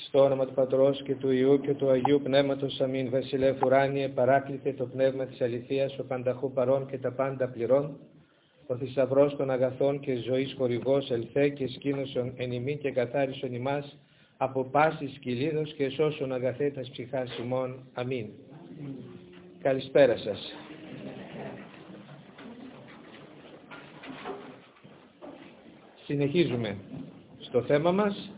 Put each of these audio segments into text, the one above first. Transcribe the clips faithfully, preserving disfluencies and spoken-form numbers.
Στο όνομα του Πατρός και του Υιού και του Αγίου Πνεύματος. Αμήν. Βασιλεύ ουράνιε, παράκλητε το πνεύμα της αληθείας, ο πανταχού παρών και τα πάντα πληρών, ο θησαυρός των αγαθών και ζωής χορηγός, ελθέ και σκήνωσον εν ημί και καθάρισον ημάς από πάσης κυλίδος και σώσον αγαθέ τας ψυχάς ημών. Αμήν. Καλησπέρα σας. Συνεχίζουμε στο θέμα μας.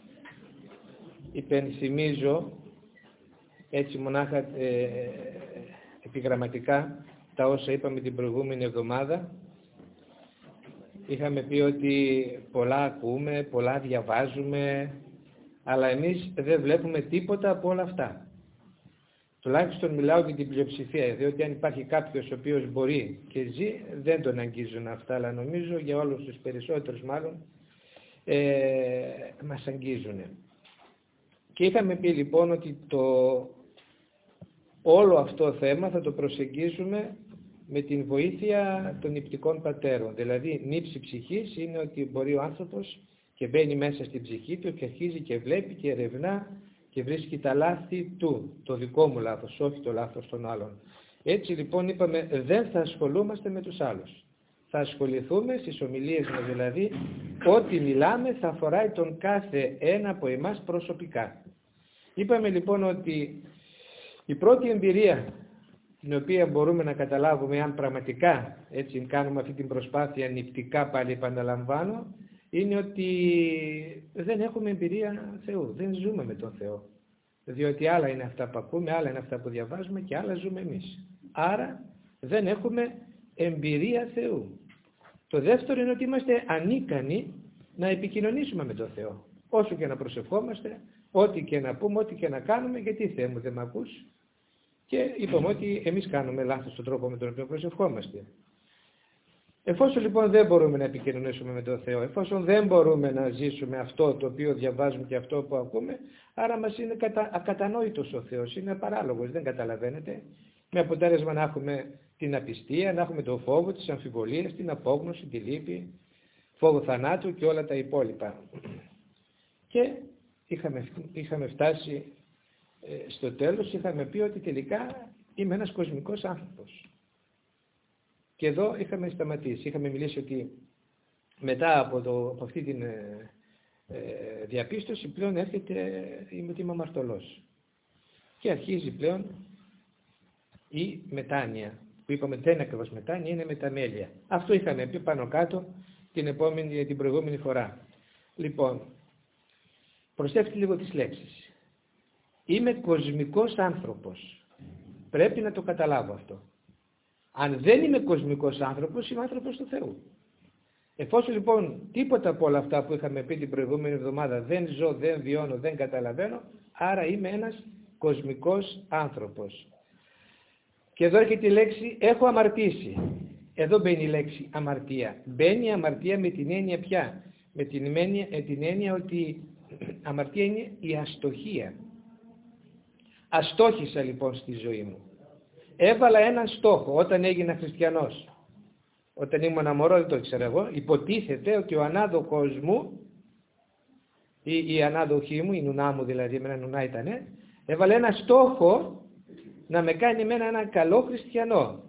Υπενθυμίζω έτσι μονάχα ε, επιγραμματικά τα όσα είπαμε την προηγούμενη εβδομάδα. Είχαμε πει ότι πολλά ακούμε, πολλά διαβάζουμε, αλλά εμείς δεν βλέπουμε τίποτα από όλα αυτά. Τουλάχιστον μιλάω για την πλειοψηφία, διότι αν υπάρχει κάποιος ο οποίος μπορεί και ζει, δεν τον αγγίζουν αυτά, αλλά νομίζω για όλους τους περισσότερους μάλλον ε, μας αγγίζουν. Και είχαμε πει λοιπόν ότι το όλο αυτό θέμα θα το προσεγγίσουμε με την βοήθεια των νηπτικών πατέρων. Δηλαδή νύψη ψυχής είναι ότι μπορεί ο άνθρωπος και μπαίνει μέσα στην ψυχή του και αρχίζει και βλέπει και ερευνά και βρίσκει τα λάθη του, το δικό μου λάθος, όχι το λάθος των άλλων. Έτσι λοιπόν είπαμε δεν θα ασχολούμαστε με τους άλλους. Θα ασχοληθούμε στις ομιλίες μας δηλαδή, ό,τι μιλάμε θα αφοράει τον κάθε ένα από εμάς προσωπικά. Είπαμε λοιπόν ότι η πρώτη εμπειρία την οποία μπορούμε να καταλάβουμε αν πραγματικά έτσι κάνουμε αυτή την προσπάθεια νηπτικά, πάλι επαναλαμβάνω, είναι ότι δεν έχουμε εμπειρία Θεού, δεν ζούμε με τον Θεό. Διότι άλλα είναι αυτά που ακούμε, άλλα είναι αυτά που διαβάζουμε και άλλα ζούμε εμείς. Άρα δεν έχουμε εμπειρία Θεού. Το δεύτερο είναι ότι είμαστε ανίκανοι να επικοινωνήσουμε με τον Θεό. Όσο και να προσευχόμαστε, ό,τι και να πούμε, ό,τι και να κάνουμε, γιατί Θεέ μου δεν με ακούς. Και είπαμε ότι εμείς κάνουμε λάθος στον τρόπο με τον οποίο προσευχόμαστε. Εφόσον λοιπόν δεν μπορούμε να επικοινωνήσουμε με τον Θεό, εφόσον δεν μπορούμε να ζήσουμε αυτό το οποίο διαβάζουμε και αυτό που ακούμε, άρα μας είναι κατα... ακατανόητος ο Θεός, είναι παράλογος, δεν καταλαβαίνετε. Με αποτέλεσμα να έχουμε την απιστία, να έχουμε τον φόβο, τις αμφιβολίες, την απόγνωση, τη λύπη, φόβο θανάτου και όλα τα υπόλοιπα. Και είχαμε, είχαμε φτάσει ε, στο τέλος, είχαμε πει ότι τελικά είμαι ένας κοσμικός άνθρωπος. Και εδώ είχαμε σταματήσει, είχαμε μιλήσει ότι μετά από, το, από αυτή την ε, ε, διαπίστωση πλέον έρχεται η είμαι αμαρτωλός. Και αρχίζει πλέον η μετάνοια, που είπαμε δεν είναι ακριβώς μετάνοια, είναι μεταμέλεια. Αυτό είχαμε πει πάνω κάτω την, επόμενη, την προηγούμενη φορά. Λοιπόν, προσέξτε λίγο τις λέξεις. Είμαι κοσμικός άνθρωπος. Πρέπει να το καταλάβω αυτό. Αν δεν είμαι κοσμικός άνθρωπος, είμαι άνθρωπος του Θεού. Εφόσον λοιπόν τίποτα από όλα αυτά που είχαμε πει την προηγούμενη εβδομάδα δεν ζω, δεν βιώνω, δεν καταλαβαίνω, άρα είμαι ένας κοσμικός άνθρωπος. Και εδώ έρχεται η λέξη έχω αμαρτήσει. Εδώ μπαίνει η λέξη αμαρτία. Μπαίνει η αμαρτία με την έννοια ποια? Με την έννοια, με την έννοια ότι αμαρτία είναι η αστοχία. Αστόχησα λοιπόν στη ζωή μου. Έβαλα έναν στόχο όταν έγινα χριστιανός. Όταν ήμουν μωρό, δεν το ήξερα εγώ, υποτίθεται ότι ο ανάδοχος μου, ή η ανάδοχή μου, η νουνά μου δηλαδή, εμένα νουνά ήτανε, έβαλε ένα στόχο να με κάνει εμένα έναν καλό χριστιανό.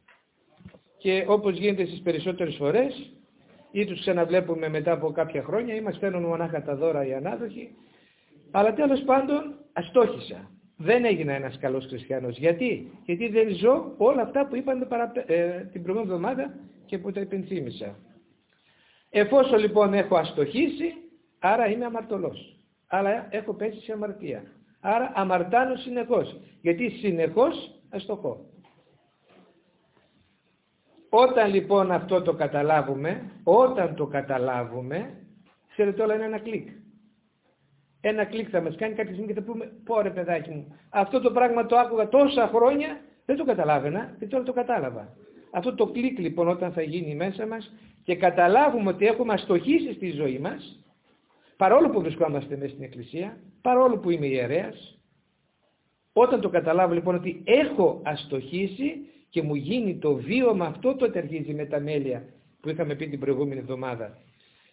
Και όπως γίνεται στις περισσότερες φορές, ή τους ξαναβλέπουμε μετά από κάποια χρόνια, ή μας φέρνουν μονάχα τα δώρα οι ανάδοχοι, αλλά τέλος πάντων αστόχησα. Δεν έγινα ένας καλός χριστιανός. Γιατί? Γιατί δεν ζω όλα αυτά που είπαν ε, την προηγούμενη εβδομάδα και που τα υπενθύμησα. Εφόσον λοιπόν έχω αστοχήσει, άρα είμαι αμαρτωλός. Άρα έχω πέσει σε αμαρτία. Άρα αμαρτάνω συνεχώς. Γιατί συνεχώς αστοχώ. Όταν λοιπόν αυτό το καταλάβουμε, όταν το καταλάβουμε, ξέρετε όλα είναι ένα κλικ. Ένα κλικ θα μας κάνει κάποια στιγμή και θα πούμε πω ρε παιδάκι μου, αυτό το πράγμα το άκουγα τόσα χρόνια, δεν το καταλάβαινα και τώρα το κατάλαβα. Αυτό το κλικ λοιπόν όταν θα γίνει μέσα μας και καταλάβουμε ότι έχουμε αστοχήσει στη ζωή μας, παρόλο που βρισκόμαστε μέσα στην Εκκλησία, παρόλο που είμαι ιερέας, όταν το καταλάβω λοιπόν ότι έχω αστοχήσει και μου γίνει το βίωμα αυτό, τότε αρχίζει η μεταμέλεια που είχαμε πει την προηγούμενη εβδομάδα.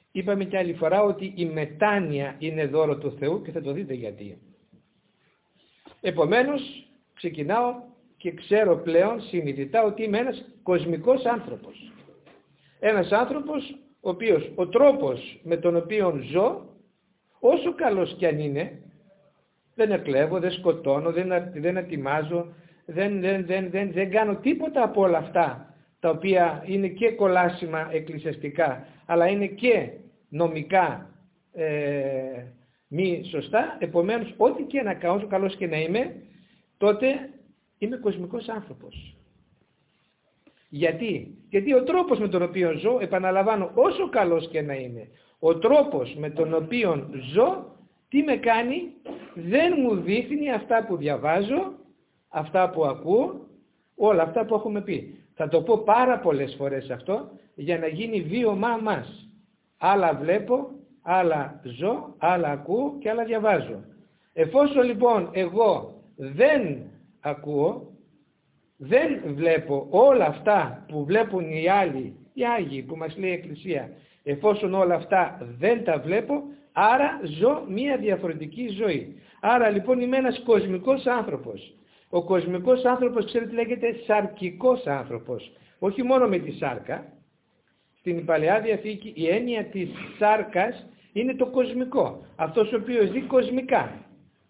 είπαμε και άλλη φορά ότι η μετάνοια είναι δώρο του Θεού και θα το δείτε γιατί. Επομένως, ξεκινάω και ξέρω πλέον συνειδητά ότι είμαι ένας κοσμικός άνθρωπος. Ένας άνθρωπος ο οποίος ο τρόπος με τον οποίο ζω, όσο καλός κι αν είναι, δεν εκλέβω, δεν σκοτώνω, δεν, δεν ατιμάζω, δεν, δεν, δεν, δεν, δεν κάνω τίποτα από όλα αυτά τα οποία είναι και κολάσιμα εκκλησιαστικά, αλλά είναι και νομικά ε, μη σωστά. Επομένως, ό,τι και να κάνω, όσο καλός και να είμαι, τότε είμαι κοσμικός άνθρωπος. Γιατί? Γιατί ο τρόπος με τον οποίο ζω, επαναλαμβάνω, όσο καλός και να είμαι, ο τρόπος με τον οποίο ζω, τι με κάνει? Δεν μου δείχνει αυτά που διαβάζω, αυτά που ακούω, όλα αυτά που έχουμε πει. Θα το πω πάρα πολλές φορές αυτό, για να γίνει βίωμά μας. Άλλα βλέπω, άλλα ζω, άλλα ακούω και άλλα διαβάζω. Εφόσον λοιπόν εγώ δεν ακούω, δεν βλέπω όλα αυτά που βλέπουν οι άλλοι, οι Άγιοι που μας λέει η Εκκλησία, εφόσον όλα αυτά δεν τα βλέπω, άρα ζω μία διαφορετική ζωή. Άρα λοιπόν είμαι ένας κοσμικός άνθρωπος. Ο κοσμικός άνθρωπος, ξέρετε, λέγεται σαρκικός άνθρωπος. Όχι μόνο με τη σάρκα. Στην Παλαιά Διαθήκη η έννοια της σάρκας είναι το κοσμικό. Αυτός ο οποίος ζει κοσμικά.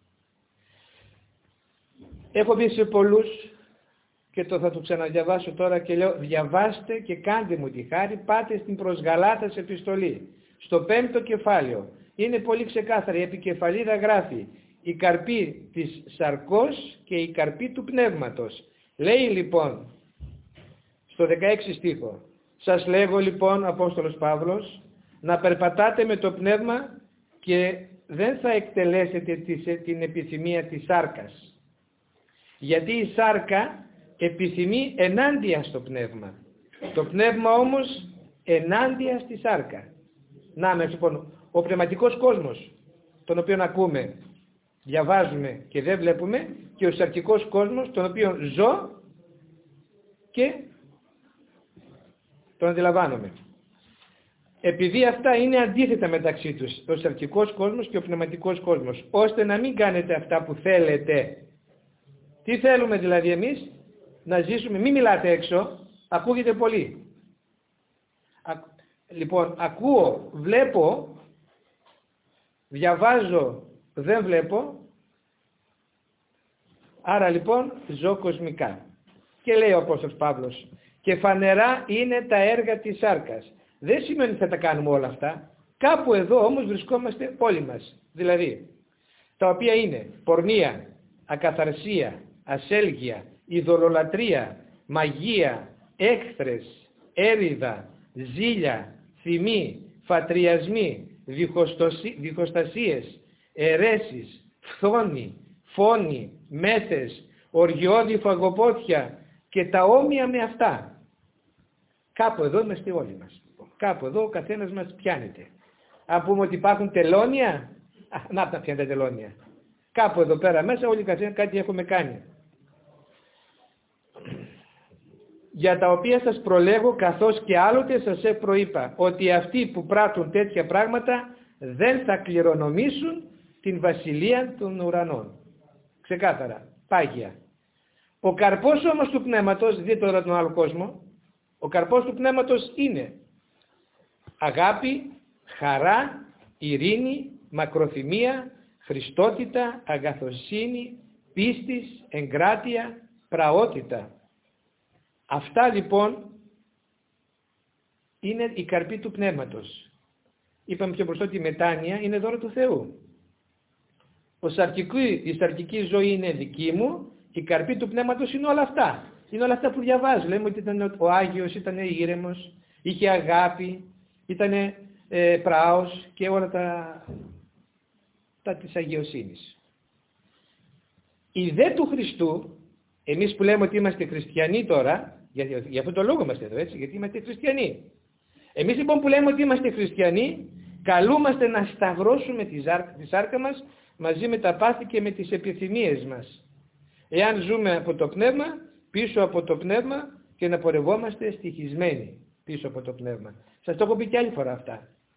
Έχω πει σε πολλούς, και το θα το ξαναδιαβάσω τώρα και λέω, διαβάστε και κάντε μου τη χάρη, πάτε στην προς Γαλάτας επιστολή, στο πέμπτο κεφάλαιο. Είναι πολύ ξεκάθαρη, η επικεφαλίδα γράφει η καρπή της σαρκός και η καρπή του πνεύματος. Λέει λοιπόν στο δεκαέξι στίχο, σας λέγω λοιπόν, Απόστολος Παύλος, να περπατάτε με το πνεύμα και δεν θα εκτελέσετε την επιθυμία της σάρκας. Γιατί η σάρκα επιθυμεί ενάντια στο πνεύμα. Το πνεύμα όμως ενάντια στη σάρκα. Να με λοιπόν, ο πνευματικός κόσμος, τον οποίο ακούμε, διαβάζουμε και δεν βλέπουμε, και ο σαρκικός κόσμος, τον οποίο ζω και τον αντιλαμβάνομαι. Επειδή αυτά είναι αντίθετα μεταξύ τους, ο σαρκικός κόσμος και ο πνευματικός κόσμος, ώστε να μην κάνετε αυτά που θέλετε. Τι θέλουμε δηλαδή εμείς? Να ζήσουμε, μην μιλάτε έξω, ακούγεται πολύ. Α, λοιπόν, ακούω, βλέπω, διαβάζω, δεν βλέπω, άρα λοιπόν ζω κοσμικά. Και λέει ο Απόστολος Παύλος, και φανερά είναι τα έργα της σάρκας. Δεν σημαίνει ότι θα τα κάνουμε όλα αυτά. Κάπου εδώ όμως βρισκόμαστε όλοι μας. Δηλαδή, τα οποία είναι πορνεία, ακαθαρσία, ασέλγεια, ειδωλολατρεία, μαγεία, έχθρες, έριδα, ζήλια, θυμή, φατριασμοί, διχοστασίες, αιρέσεις, φθόνοι, φόνοι, μέθες, οργιώδη φαγοπότια και τα όμοια με αυτά. Κάπου εδώ είμαστε όλοι μας. Κάπου εδώ ο καθένας μας πιάνεται. Αν πούμε ότι υπάρχουν τελώνια, α, να τα πιάνετε τελώνια. Κάπου εδώ πέρα μέσα όλοι καθένας κάτι έχουμε κάνει. Για τα οποία σας προλέγω, καθώς και άλλοτε σας έχω προείπα, ότι αυτοί που πράττουν τέτοια πράγματα δεν θα κληρονομήσουν την βασιλεία των ουρανών. Ξεκάθαρα, πάγια. Ο καρπός όμως του πνεύματος, δείτε τώρα τον άλλο κόσμο, ο καρπός του πνεύματος είναι αγάπη, χαρά, ειρήνη, μακροθυμία, χριστότητα, αγαθοσύνη, πίστης, εγκράτεια, πραότητα. Αυτά λοιπόν είναι η καρπή του πνεύματος. Είπαμε πιο μπροστά ότι η μετάνοια είναι δώρο του Θεού. Ο σαρκική, η σαρκική ζωή είναι δική μου, η καρπή του πνεύματος είναι όλα αυτά. Είναι όλα αυτά που διαβάζω. Λέμε ότι ήταν ο Άγιος, ήταν ήρεμος, είχε αγάπη, ήταν ε, πράος και όλα τα, τα της αγιοσύνης. Η δε του Χριστού, εμείς που λέμε ότι είμαστε χριστιανοί τώρα, για, για αυτόν τον λόγο είμαστε εδώ, έτσι, γιατί είμαστε χριστιανοί. Εμείς λοιπόν που λέμε ότι είμαστε χριστιανοί, καλούμαστε να σταυρώσουμε τη, ζάρκα, τη σάρκα μας μαζί με τα πάθη και με τις επιθυμίες μας. Εάν ζούμε από το πνεύμα, πίσω από το πνεύμα, και να πορευόμαστε στοιχισμένοι πίσω από το πνεύμα. Σας το έχω πει και άλλη φορά αυτά.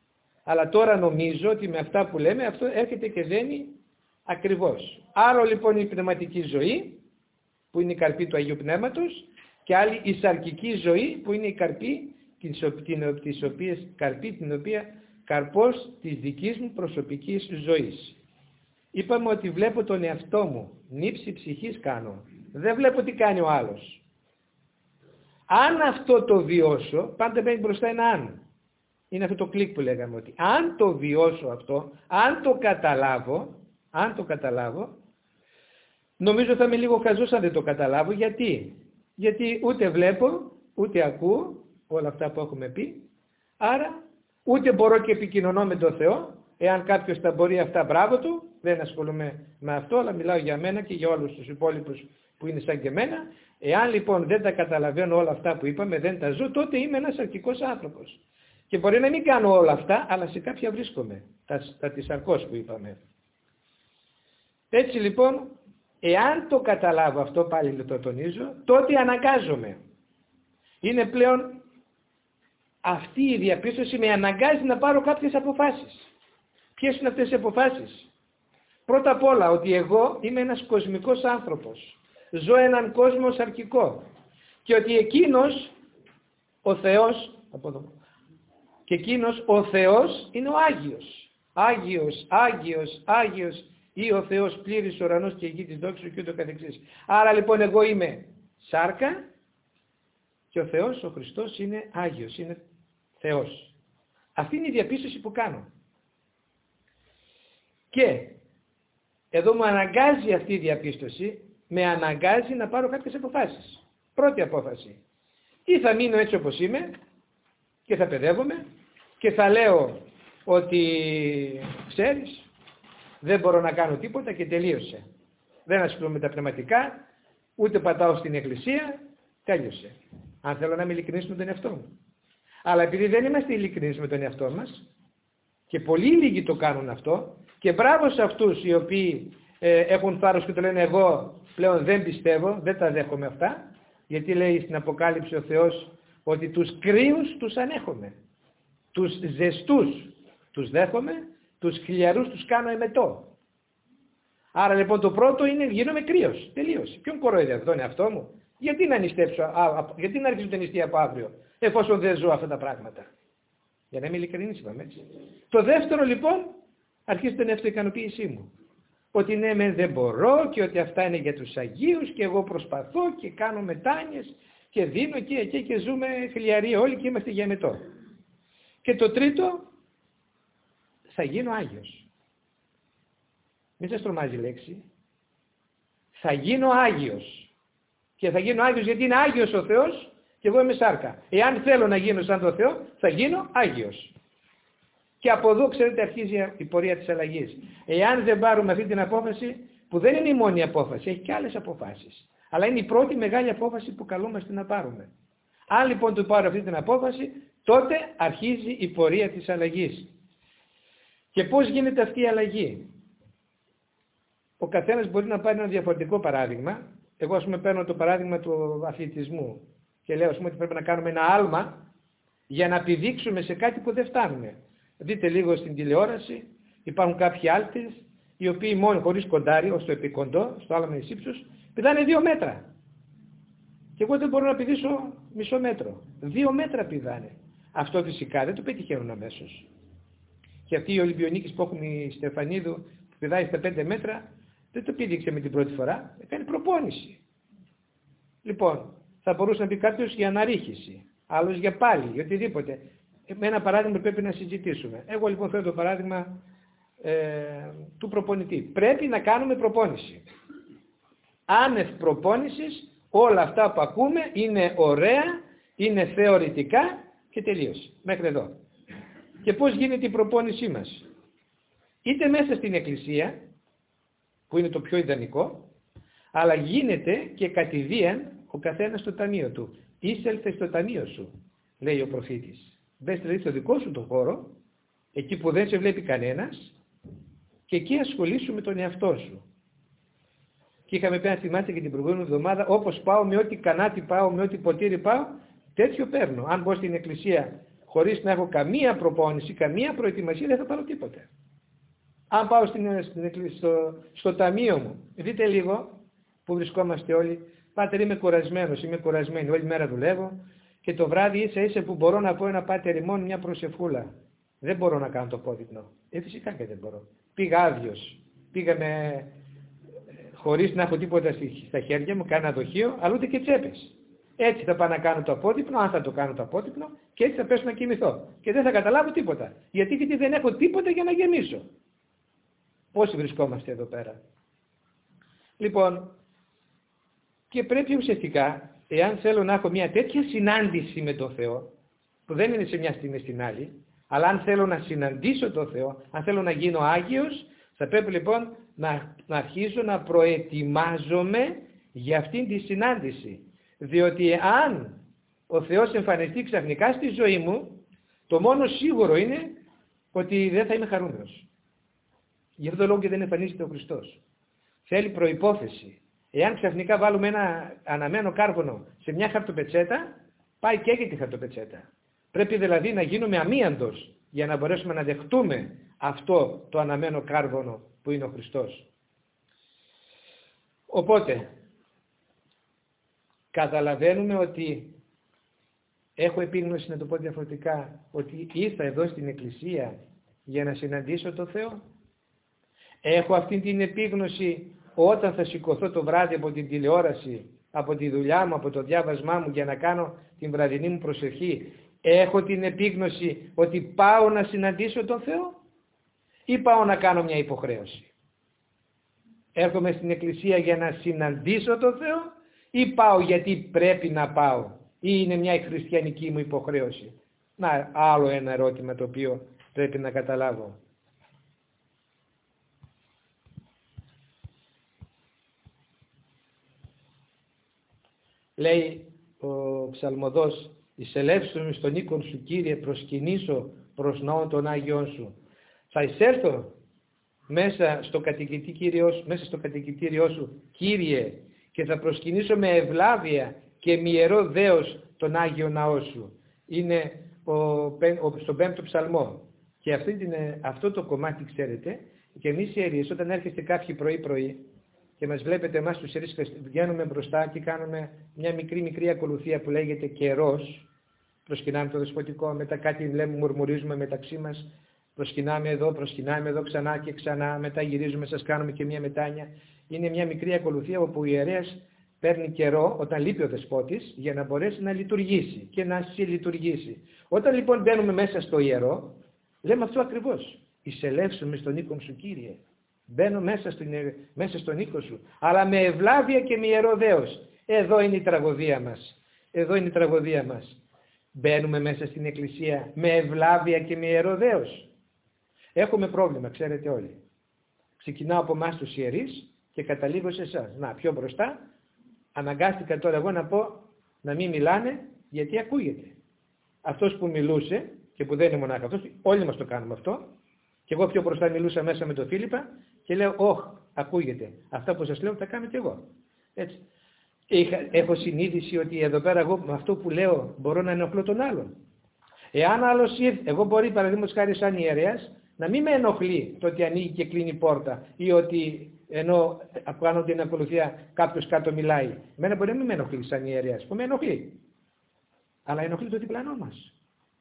Αλλά τώρα νομίζω ότι με αυτά που λέμε αυτό έρχεται και δένει ακριβώς. Άρα λοιπόν η πνευματική ζωή που είναι η καρπή του Αγίου Πνεύματος και άλλη η σαρκική ζωή που είναι η καρπή της οποίας, καρπή την οποία καρπός της δικής μου προσωπικής ζωής. Είπαμε ότι βλέπω τον εαυτό μου, νύψη ψυχής κάνω. Δεν βλέπω τι κάνει ο άλλος. Αν αυτό το βιώσω, πάντα μπαίνει μπροστά ένα αν. Είναι αυτό το κλικ που λέγαμε, ότι αν το βιώσω αυτό, αν το καταλάβω, αν το καταλάβω, νομίζω θα είμαι λίγο χαζός αν δεν το καταλάβω. Γιατί? Γιατί ούτε βλέπω, ούτε ακούω όλα αυτά που έχουμε πει, άρα ούτε μπορώ και επικοινωνώ με τον Θεό. Εάν κάποιος τα μπορεί αυτά, μπράβο του, δεν ασχολούμαι με αυτό, αλλά μιλάω για μένα και για όλους τους υπόλοιπους που είναι σαν και εμένα. Εάν λοιπόν δεν τα καταλαβαίνω όλα αυτά που είπαμε, δεν τα ζω, τότε είμαι ένας σαρκικός άνθρωπος. Και μπορεί να μην κάνω όλα αυτά, αλλά σε κάποια βρίσκομαι, τα, τα της σαρκός που είπαμε. Έτσι λοιπόν, εάν το καταλάβω αυτό, πάλι το τονίζω, τότε αναγκάζομαι. Είναι πλέον αυτή η διαπίστωση με αναγκάζει να πάρω κάποιες αποφάσεις. Ποιες είναι αυτές οι αποφάσεις? Πρώτα απ' όλα ότι εγώ είμαι ένας κοσμικός άνθρωπος. Ζω έναν κόσμο σαρκικό. Και ότι εκείνος, ο Θεός, και εκείνος ο Θεός είναι ο Άγιος. Άγιος, Άγιος, Άγιος ή ο Θεός πλήρης ουρανός και γη της δόξης και ούτω καθεξής. Άρα λοιπόν εγώ είμαι σάρκα και ο Θεός, ο Χριστός είναι Άγιος, είναι Θεός. Αυτή είναι η διαπίστωση που κάνω. Και εδώ μου αναγκάζει αυτή η διαπίστωση, με αναγκάζει να πάρω κάποιες αποφάσεις. Πρώτη απόφαση. Ή θα μείνω έτσι όπως είμαι και θα παιδεύομαι και θα λέω ότι ξέρεις, δεν μπορώ να κάνω τίποτα και τελείωσε. Δεν ασχολούμαι με τα πνευματικά, ούτε πατάω στην εκκλησία, τέλειωσε. Αν θέλω να είμαι ειλικρινής με τον εαυτό μου. Αλλά επειδή δεν είμαστε ειλικρινείς με τον εαυτό μας και πολύ λίγοι το κάνουν αυτό, και μπράβο σε αυτούς οι οποίοι ε, έχουν θάρρος και το λένε εγώ πλέον δεν πιστεύω, δεν τα δέχομαι αυτά, γιατί λέει στην Αποκάλυψη ο Θεός ότι τους κρύους τους ανέχομαι, τους ζεστούς τους δέχομαι, τους χλιαρούς τους κάνω εμετό. Άρα λοιπόν το πρώτο είναι γίνομαι κρύος, τελείωσε. Ποιον κοροϊδεύω, τον εαυτό μου? Γιατί να νηστέψω, α, α, γιατί να αρχίσω την νηστεία από αύριο, εφόσον δεν ζω αυτά τα πράγματα? Για να είμαι ειλικρινής είπαμε έτσι. Το δεύτερο λοιπόν, αρχίζει την αυτοικανοποίησή μου. Ότι ναι, με δεν μπορώ και ότι αυτά είναι για τους Αγίους και εγώ προσπαθώ και κάνω μετάνοιες και δίνω και εκεί και ζούμε χλιαροί όλοι και είμαστε για μετό. Και το τρίτο, θα γίνω Άγιος. Μην σας τρομάζει η λέξη. Θα γίνω Άγιος. Και θα γίνω Άγιος γιατί είναι Άγιος ο Θεός και εγώ είμαι σάρκα. Εάν θέλω να γίνω σαν τον Θεό, θα γίνω Άγιος. Και από εδώ, ξέρετε, αρχίζει η πορεία της αλλαγής. Εάν δεν πάρουμε αυτή την απόφαση, που δεν είναι η μόνη απόφαση, έχει και άλλες αποφάσεις. Αλλά είναι η πρώτη μεγάλη απόφαση που καλούμαστε να πάρουμε. Αν λοιπόν του πάρω αυτή την απόφαση, τότε αρχίζει η πορεία της αλλαγής. Και πώς γίνεται αυτή η αλλαγή? Ο καθένας μπορεί να πάρει ένα διαφορετικό παράδειγμα. Εγώ ας πούμε παίρνω το παράδειγμα του αθλητισμού και λέω ας πούμε ότι πρέπει να κάνουμε ένα άλμα για να πηδήξουμε σε κάτι που δεν φτάνουμε. Δείτε λίγο στην τηλεόραση, υπάρχουν κάποιοι άλτες οι οποίοι μόνο χωρίς κοντάρι, ως το επικοντό, στο άλμα της ύψους, πηδάνε δύο μέτρα. Και εγώ δεν μπορώ να πηδήσω μισό μέτρο. Δύο μέτρα πηδάνε. Αυτό φυσικά δεν το πετυχαίνουν αμέσως. Και αυτή η Ολυμπιονίκης που έχουμε η Στεφανίδου που πηδάει στα πέντε μέτρα, δεν το πήδηξε με την πρώτη φορά, έκανε προπόνηση. Λοιπόν, θα μπορούσε να πει κάποιος για αναρρίχηση, άλλος για πάλι, για οτιδήποτε. Με ένα παράδειγμα πρέπει να συζητήσουμε. Εγώ λοιπόν θέλω το παράδειγμα ε, του προπονητή. Πρέπει να κάνουμε προπόνηση. Άνευ προπόνησης όλα αυτά που ακούμε είναι ωραία, είναι θεωρητικά και τελείωσε. Μέχρι εδώ. Και πώς γίνεται η προπόνησή μας? Είτε μέσα στην εκκλησία, που είναι το πιο ιδανικό, αλλά γίνεται και κατηδίαν ο καθένας στο ταμείο του. Είσελθε στο ταμείο σου, λέει ο προφήτης. Μπες δηλαδή στο δικό σου τον χώρο, εκεί που δεν σε βλέπει κανένας, και εκεί ασχολήσου με τον εαυτό σου. Και είχαμε πει, αν θυμάστε και την προηγούμενη εβδομάδα, όπως πάω, με ό,τι κανάτι πάω, με ό,τι ποτήρι πάω, τέτοιο παίρνω. Αν μπω στην εκκλησία χωρίς να έχω καμία προπόνηση, καμία προετοιμασία, δεν θα πάρω τίποτε. Αν πάω στην, στην, στο, στο ταμείο μου, δείτε λίγο που βρισκόμαστε όλοι, πάτερ είμαι κουρασμένος, είμαι κουρασμένη, όλη μέρα δουλεύω και το βράδυ ίσα ίσα που μπορώ να πω ένα πάτερ ημών, μια προσευχούλα. Δεν μπορώ να κάνω το απόδειπνο. Ε, φυσικά και δεν μπορώ. Πήγα άδειος, πήγα με, χωρίς να έχω τίποτα στα χέρια μου, κάνα δοχείο, αλλά ούτε και τσέπες. Έτσι θα πάω να κάνω το απόδειπνο, αν θα το κάνω το απόδειπνο, και έτσι θα πέσω να κοιμηθώ. Και δεν θα καταλάβω τίποτα. Γιατί, γιατί δεν έχω τίποτα για να γεμίσω. Πόσοι βρισκόμαστε εδώ πέρα. Λοιπόν, και πρέπει ουσιαστικά, εάν θέλω να έχω μια τέτοια συνάντηση με τον Θεό, που δεν είναι σε μια στιγμή στην άλλη, αλλά αν θέλω να συναντήσω τον Θεό, αν θέλω να γίνω Άγιος, θα πρέπει λοιπόν να, να αρχίζω να προετοιμάζομαι για αυτήν τη συνάντηση. Διότι αν ο Θεός εμφανιστεί ξαφνικά στη ζωή μου, το μόνο σίγουρο είναι ότι δεν θα είμαι χαρούμενος. Γι' αυτό το λόγο και δεν εμφανίζεται ο Χριστός. Θέλει προϋπόθεση. Εάν ξαφνικά βάλουμε ένα αναμένο κάρβονο σε μια χαρτοπετσέτα, πάει και έγινε τη χαρτοπετσέτα. Πρέπει δηλαδή να γίνουμε αμίαντος για να μπορέσουμε να δεχτούμε αυτό το αναμένο κάρβονο που είναι ο Χριστός. Οπότε, καταλαβαίνουμε ότι έχω επίγνωση, να το πω διαφορετικά, ότι ήρθα εδώ στην Εκκλησία για να συναντήσω τον Θεό. Έχω αυτή την επίγνωση όταν θα σηκωθώ το βράδυ από την τηλεόραση, από τη δουλειά μου, από το διάβασμά μου για να κάνω την βραδινή μου προσευχή. Έχω την επίγνωση ότι πάω να συναντήσω τον Θεό ή πάω να κάνω μια υποχρέωση. Έρχομαι στην Εκκλησία για να συναντήσω τον Θεό ή πάω γιατί πρέπει να πάω ή είναι μια χριστιανική μου υποχρέωση. Να, άλλο ένα ερώτημα το οποίο πρέπει να καταλάβω. Λέει ο ψαλμοδός, «Εισελεύσου με στον οίκον σου, Κύριε, προσκυνήσω προς ναόν των Άγιων σου». Θα εισέλθω μέσα στο κατοικητήριό σου, μέσα στο κατοικητήριό σου, Κύριε, και θα προσκυνήσω με ευλάβεια και με ιερό δέος τον Άγιο Ναό σου. Είναι ο, ο, στον πέμπτο ψαλμό. Και αυτή την, αυτό το κομμάτι, ξέρετε, και εμείς οι ιερείς, όταν έρχεστε κάποιοι πρωί-πρωί και μας βλέπετε εμάς τους ιερείς, βγαίνουμε μπροστά και κάνουμε μια μικρή μικρή ακολουθία που λέγεται καιρός, προσκυνάμε το δεσποτικό, μετά κάτι λέμε, μουρμουρίζουμε μεταξύ μας, προσκυνάμε εδώ, προσκυνάμε εδώ ξανά και ξανά, μετά γυρίζουμε, σας κάνουμε και μια μετάνια. Είναι μια μικρή ακολουθία όπου ο ιερέας παίρνει καιρό όταν λείπει ο δεσπότης για να μπορέσει να λειτουργήσει και να συλλειτουργήσει. Όταν λοιπόν μπαίνουμε μέσα στο ιερό, λέμε αυτό ακριβώς. Εισελεύσουμε στον οίκον σου, Κύριε. Μπαίνω μέσα, στην, μέσα στον οίκο σου, αλλά με ευλάβεια και με ιερό δέος. Εδώ είναι η τραγωδία μας. Εδώ είναι η τραγωδία μας. Μπαίνουμε μέσα στην Εκκλησία με ευλάβεια και με ιερό δέος. Έχουμε πρόβλημα, ξέρετε όλοι. Ξεκινάω από εμάς τους ιερείς και καταλήγω σε εσάς. Να, πιο μπροστά, αναγκάστηκα τώρα εγώ να πω να μην μιλάνε, γιατί ακούγεται. Αυτός που μιλούσε, και που δεν είναι μονάχα αυτός, όλοι μας το κάνουμε αυτό, και εγώ πιο μπροστά μιλούσα μέσα με τον Φίλιππα και λέω, όχ, ακούγεται. Αυτά που σας λέω τα κάνω και εγώ. Έτσι. Είχα, έχω συνείδηση ότι εδώ πέρα εγώ με αυτό που λέω μπορώ να ενοχλώ τον άλλον. Εάν άλλος ήρθε, εγώ μπορεί παραδείγματος χάρη σαν ιερέας να μην με ενοχλεί το ότι ανοίγει και κλείνει πόρτα ή ότι ενώ κάνω την ακολουθία κάποιος κάτω μιλάει. Εμένα μπορεί να μην με ενοχλεί σαν ιερέας, που με ενοχλεί. Αλλά ενοχλεί το διπλανό μας.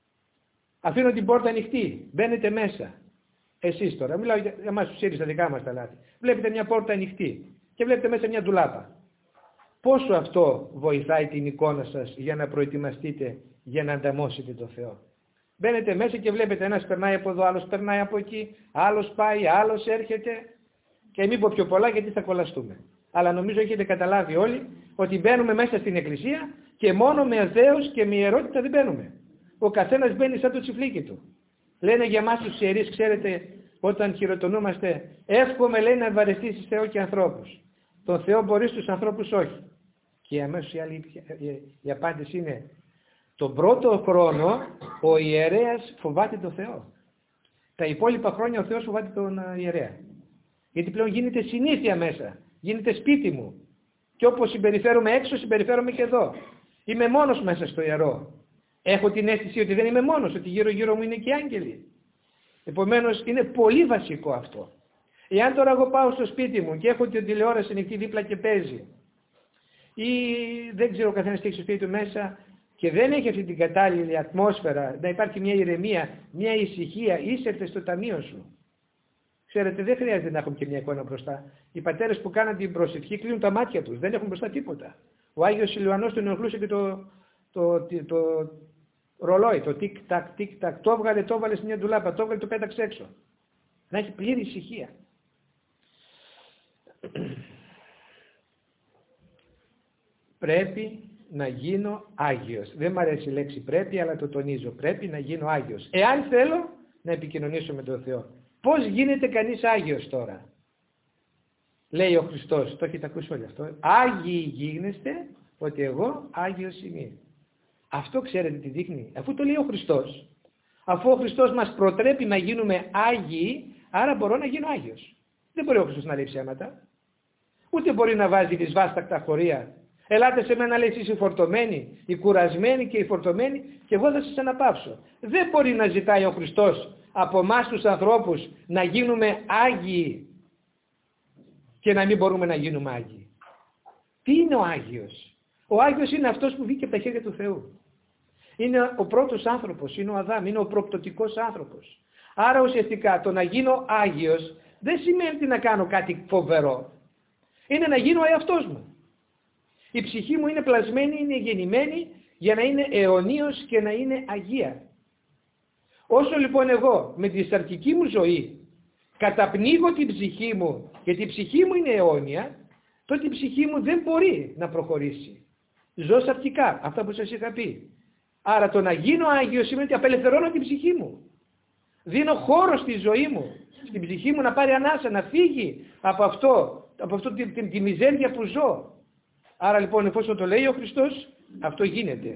Αφήνω την πόρτα ανοιχτή, μπαίνετε μέσα. Εσείς τώρα, μιλάω για εμάς τους ιερείς, τα δικά μας τα λάθη. Βλέπετε μια πόρτα ανοιχτή και βλέπετε μέσα μια ντουλάπα. Πόσο αυτό βοηθάει την εικόνα σας για να προετοιμαστείτε για να ανταμώσετε τον Θεό. Μπαίνετε μέσα και βλέπετε ένας περνάει από εδώ, άλλος περνάει από εκεί, άλλος πάει, άλλος έρχεται και μην πω πιο πολλά γιατί θα κολλαστούμε. Αλλά νομίζω έχετε καταλάβει όλοι ότι μπαίνουμε μέσα στην Εκκλησία και μόνο με δέος και με ιερότητα δεν μπαίνουμε. Ο καθένας μπαίνει σαν το τσιφλίκι του. Λένε για εμάς τους ιερείς, ξέρετε, όταν χειροτονούμαστε, εύχομαι λέει να ευαρεστήσεις Θεό και ανθρώπους. Τον Θεό μπορεί στους ανθρώπους όχι. Και αμέσως η, άλλη, η απάντηση είναι, τον πρώτο χρόνο ο ιερέας φοβάται τον Θεό. Τα υπόλοιπα χρόνια ο Θεός φοβάται τον ιερέα. Γιατί πλέον γίνεται συνήθεια μέσα, γίνεται σπίτι μου. Και όπως συμπεριφέρομαι έξω, συμπεριφέρομαι και εδώ. Είμαι μόνος μέσα στο ιερό. Έχω την αίσθηση ότι δεν είμαι μόνος, ότι γύρω γύρω μου είναι και άγγελοι. Επομένως είναι πολύ βασικό αυτό. Εάν τώρα εγώ πάω στο σπίτι μου και έχω την τηλεόραση ανοιχτή δίπλα και παίζει, ή δεν ξέρω ο καθένας τι έχει στο σπίτι του μέσα και δεν έχει αυτή την κατάλληλη ατμόσφαιρα, να υπάρχει μια ηρεμία, μια ησυχία, είσαι στο ταμείο σου. Ξέρετε, δεν χρειάζεται να έχουμε και μια εικόνα μπροστά. Οι πατέρες που κάναν την προσευχή κλείνουν τα μάτια τους, δεν έχουν μπροστά τίποτα. Ο Άγιος Ηλιοαννός τον ενοχλούσε και το, το, το, το ρολόι, το τικ-τακ, τικ-τακ, το έβγαλε, το έβαλε σε μια ντουλάπα, το έβγαλε, το πέταξε έξω. Να έχει πλήρη ησυχία. Πρέπει να γίνω Άγιος. Δεν μου αρέσει η λέξη πρέπει, αλλά το τονίζω. Πρέπει να γίνω Άγιος. Εάν θέλω να επικοινωνήσω με τον Θεό. Πώς γίνεται κανείς Άγιος τώρα? Λέει ο Χριστός, το έχετε ακούσει όλοι αυτό. Άγιοι γίνεστε, ότι εγώ Άγιος είμαι. Αυτό ξέρετε τι δείχνει? Αφού το λέει ο Χριστός, αφού ο Χριστός μας προτρέπει να γίνουμε Άγιοι, άρα μπορώ να γίνω Άγιος. Δεν μπορεί ο Χριστός να λέει ψέματα. Ούτε μπορεί να βάζει δυσβάστακτα χωρία. Ελάτε σε μένα, λέει, εσείς οι φορτωμένοι, οι κουρασμένοι και οι φορτωμένοι, και εγώ θα σας αναπαύσω. Δεν μπορεί να ζητάει ο Χριστός από εμάς τους ανθρώπους να γίνουμε Άγιοι και να μην μπορούμε να γίνουμε Άγιοι. Τι είναι ο Άγιος? Ο Άγιος είναι αυτός που βγήκε από τα χέρια του Θεού. Είναι ο πρώτος άνθρωπος, είναι ο Αδάμ, είναι ο προπτωτικός άνθρωπος. Άρα ουσιαστικά το να γίνω Άγιος δεν σημαίνει να κάνω κάτι φοβερό. Είναι να γίνω ο εαυτός μου. Η ψυχή μου είναι πλασμένη, είναι γεννημένη για να είναι αιωνίως και να είναι αγία. Όσο λοιπόν εγώ με τη σαρκική μου ζωή καταπνίγω την ψυχή μου, γιατί η ψυχή μου είναι αιώνια, τότε η ψυχή μου δεν μπορεί να προχωρήσει. Ζω σαρκικά, αυτά που σας είχα πει. Άρα το να γίνω Άγιος σημαίνει ότι απελευθερώνω την ψυχή μου. Δίνω χώρο στη ζωή μου, στην ψυχή μου να πάρει ανάσα, να φύγει από αυτό, από αυτό τη, τη, τη μιζέρια που ζω. Άρα λοιπόν, εφόσον το λέει ο Χριστός, αυτό γίνεται.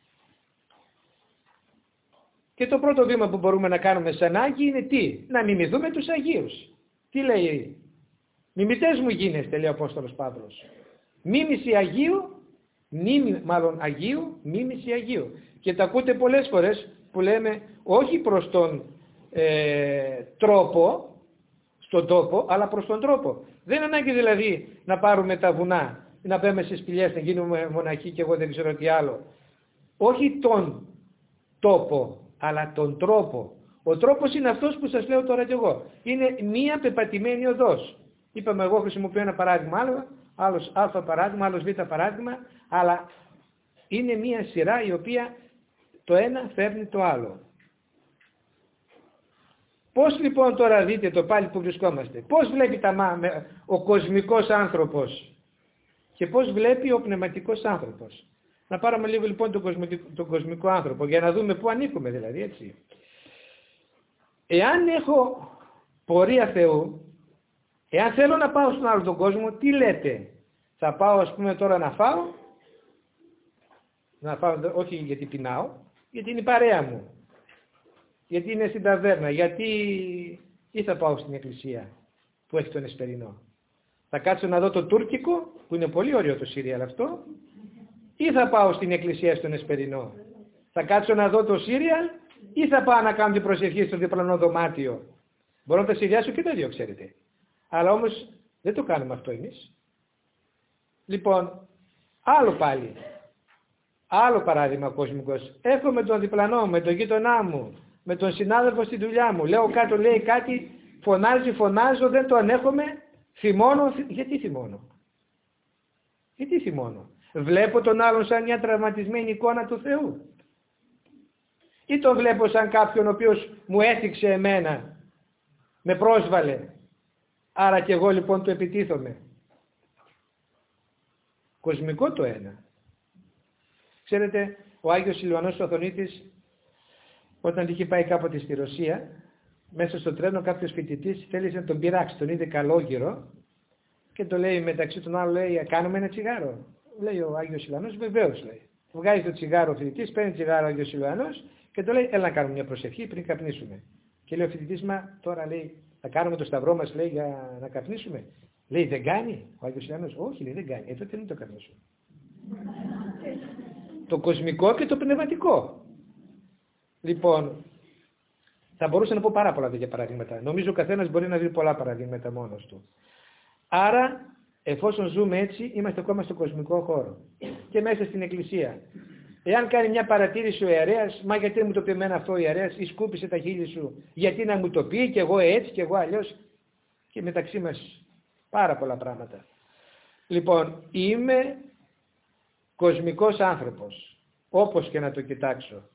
Και το πρώτο βήμα που μπορούμε να κάνουμε σαν Άγιοι είναι τι? Να μιμηθούμε τους Αγίους. Τι λέει? Μιμητές μου γίνεστε, λέει ο Απόστολος Παύλος. Μίμηση Αγίου, μίμη, μάλλον Αγίου, μίμηση Αγίου. Και τα ακούτε πολλές φορές που λέμε όχι προς τον ε, τρόπο, στον τόπο, αλλά προς τον τρόπο. Δεν είναι ανάγκη δηλαδή να πάρουμε τα βουνά, να πάμε σε σπηλιές, να γίνουμε μοναχοί και εγώ δεν ξέρω τι άλλο. Όχι τον τόπο, αλλά τον τρόπο. Ο τρόπος είναι αυτός που σας λέω τώρα κι εγώ. Είναι μία πεπατημένη οδός. Είπαμε, εγώ χρησιμοποιώ ένα παράδειγμα άλλο, άλλος α παράδειγμα, άλλος β παράδειγμα, αλλά είναι μία σειρά η οποία το ένα φέρνει το άλλο. Πώς λοιπόν τώρα δείτε το πάλι που βρισκόμαστε? Πώς βλέπει τα, ο κοσμικός άνθρωπος και πώς βλέπει ο πνευματικός άνθρωπος? Να πάρουμε λίγο λοιπόν τον κοσμικό, τον κοσμικό άνθρωπο για να δούμε πού ανήκουμε δηλαδή, έτσι. Εάν έχω πορεία Θεού, εάν θέλω να πάω στον άλλο τον κόσμο, τι λέτε? Θα πάω ας πούμε τώρα να φάω, να φάω όχι γιατί πεινάω, γιατί είναι η παρέα μου, γιατί είναι στην ταβέρνα, γιατί ή θα πάω στην εκκλησία που έχει τον Εσπερινό. Θα κάτσω να δω το τουρκικό, που είναι πολύ ωραίο το σύριαλ αυτό, ή θα πάω στην εκκλησία στον Εσπερινό. Θα κάτσω να δω το σύριαλ ή θα πάω να κάνω την προσευχή στο διπλανό δωμάτιο. Μπορώ να τα συνδυάσω και τα δύο, ξέρετε. Αλλά όμως δεν το κάνουμε αυτό εμείς. Λοιπόν, άλλο πάλι. Άλλο παράδειγμα κοσμικός. Έχω με τον διπλανό μου, με τον γείτονά μου, με τον συνάδελφο στη δουλειά μου. Λέω κάτω, λέει κάτι, φωνάζει, φωνάζω, δεν το ανέχομαι, θυμώνω. Γιατί θυμώνω? Γιατί θυμώνω? Βλέπω τον άλλον σαν μια τραυματισμένη εικόνα του Θεού? Ή τον βλέπω σαν κάποιον ο οποίος μου έθιξε εμένα, με πρόσβαλε, άρα και εγώ λοιπόν του επιτίθομαι? Κοσμικό το ένα. Ξέρετε, ο Άγιος Ηλιοαννός ο Αθωνίτης, όταν είχε πάει κάποτε στη Ρωσία, μέσα στο τρένο κάποιος φοιτητής θέλησε να τον πειράξει, τον είδε καλόγυρο και το λέει μεταξύ των άλλων, λέει, κάνουμε ένα τσιγάρο? Λέει ο Άγιος Ηλιοαννός, βεβαίως, λέει. Βγάζει το τσιγάρο ο φοιτητής, παίρνει τσιγάρο ο Άγιος Ηλιοαννός και το λέει, έλα να κάνουμε μια προσευχή πριν καπνίσουμε. Και λέει ο φοιτητής, μα τώρα λέει, θα κάνουμε το σταυρό μας, λέει, για να καπνίσουμε? Λέει, δεν κάνει ο Άγιος Ηλιοαννός? Όχι, λέει, δεν κάνει. Ε, τότε μην το καπνίσουμε. Το κοσμικό και το πνευματικό. Λοιπόν, θα μπορούσα να πω πάρα πολλά τέτοια παραδείγματα. Νομίζω ο καθένας μπορεί να δει πολλά παραδείγματα μόνος του. Άρα, εφόσον ζούμε έτσι, είμαστε ακόμα στο κοσμικό χώρο και μέσα στην Εκκλησία. Εάν κάνει μια παρατήρηση ο ιερέας, μα γιατί μου το πει εμένα αυτό ο ιερέας, ή σκούπισε τα χείλη σου, γιατί να μου το πει και εγώ έτσι και εγώ αλλιώς, και μεταξύ μας πάρα πολλά πράγματα. Λοιπόν, είμαι κοσμικός άνθρωπος, όπως και να το κοιτάξω.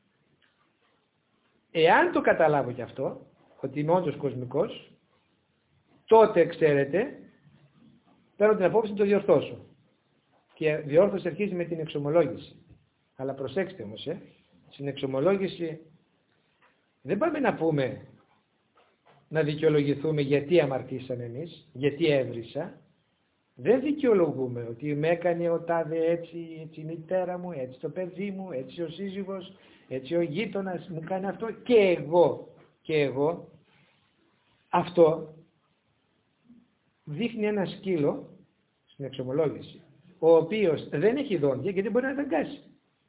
Εάν το καταλάβω κι αυτό, ότι είμαι όντως κοσμικός, τότε, ξέρετε, παίρνω την απόφαση να το διορθώσω. Και διόρθωση αρχίζει με την εξομολόγηση. Αλλά προσέξτε όμως, ε, στην εξομολόγηση δεν πάμε να πούμε, να δικαιολογηθούμε γιατί αμαρτήσαμε εμείς, γιατί έβρισα. Δεν δικαιολογούμε ότι με έκανε ο τάδε έτσι, έτσι η μητέρα μου, έτσι το παιδί μου, έτσι ο σύζυγος, έτσι ο γείτονας μου κάνει αυτό και εγώ, και εγώ. Αυτό δείχνει ένα σκύλο στην εξομολόγηση, ο οποίος δεν έχει δόντια γιατί μπορεί να δαγκάσει.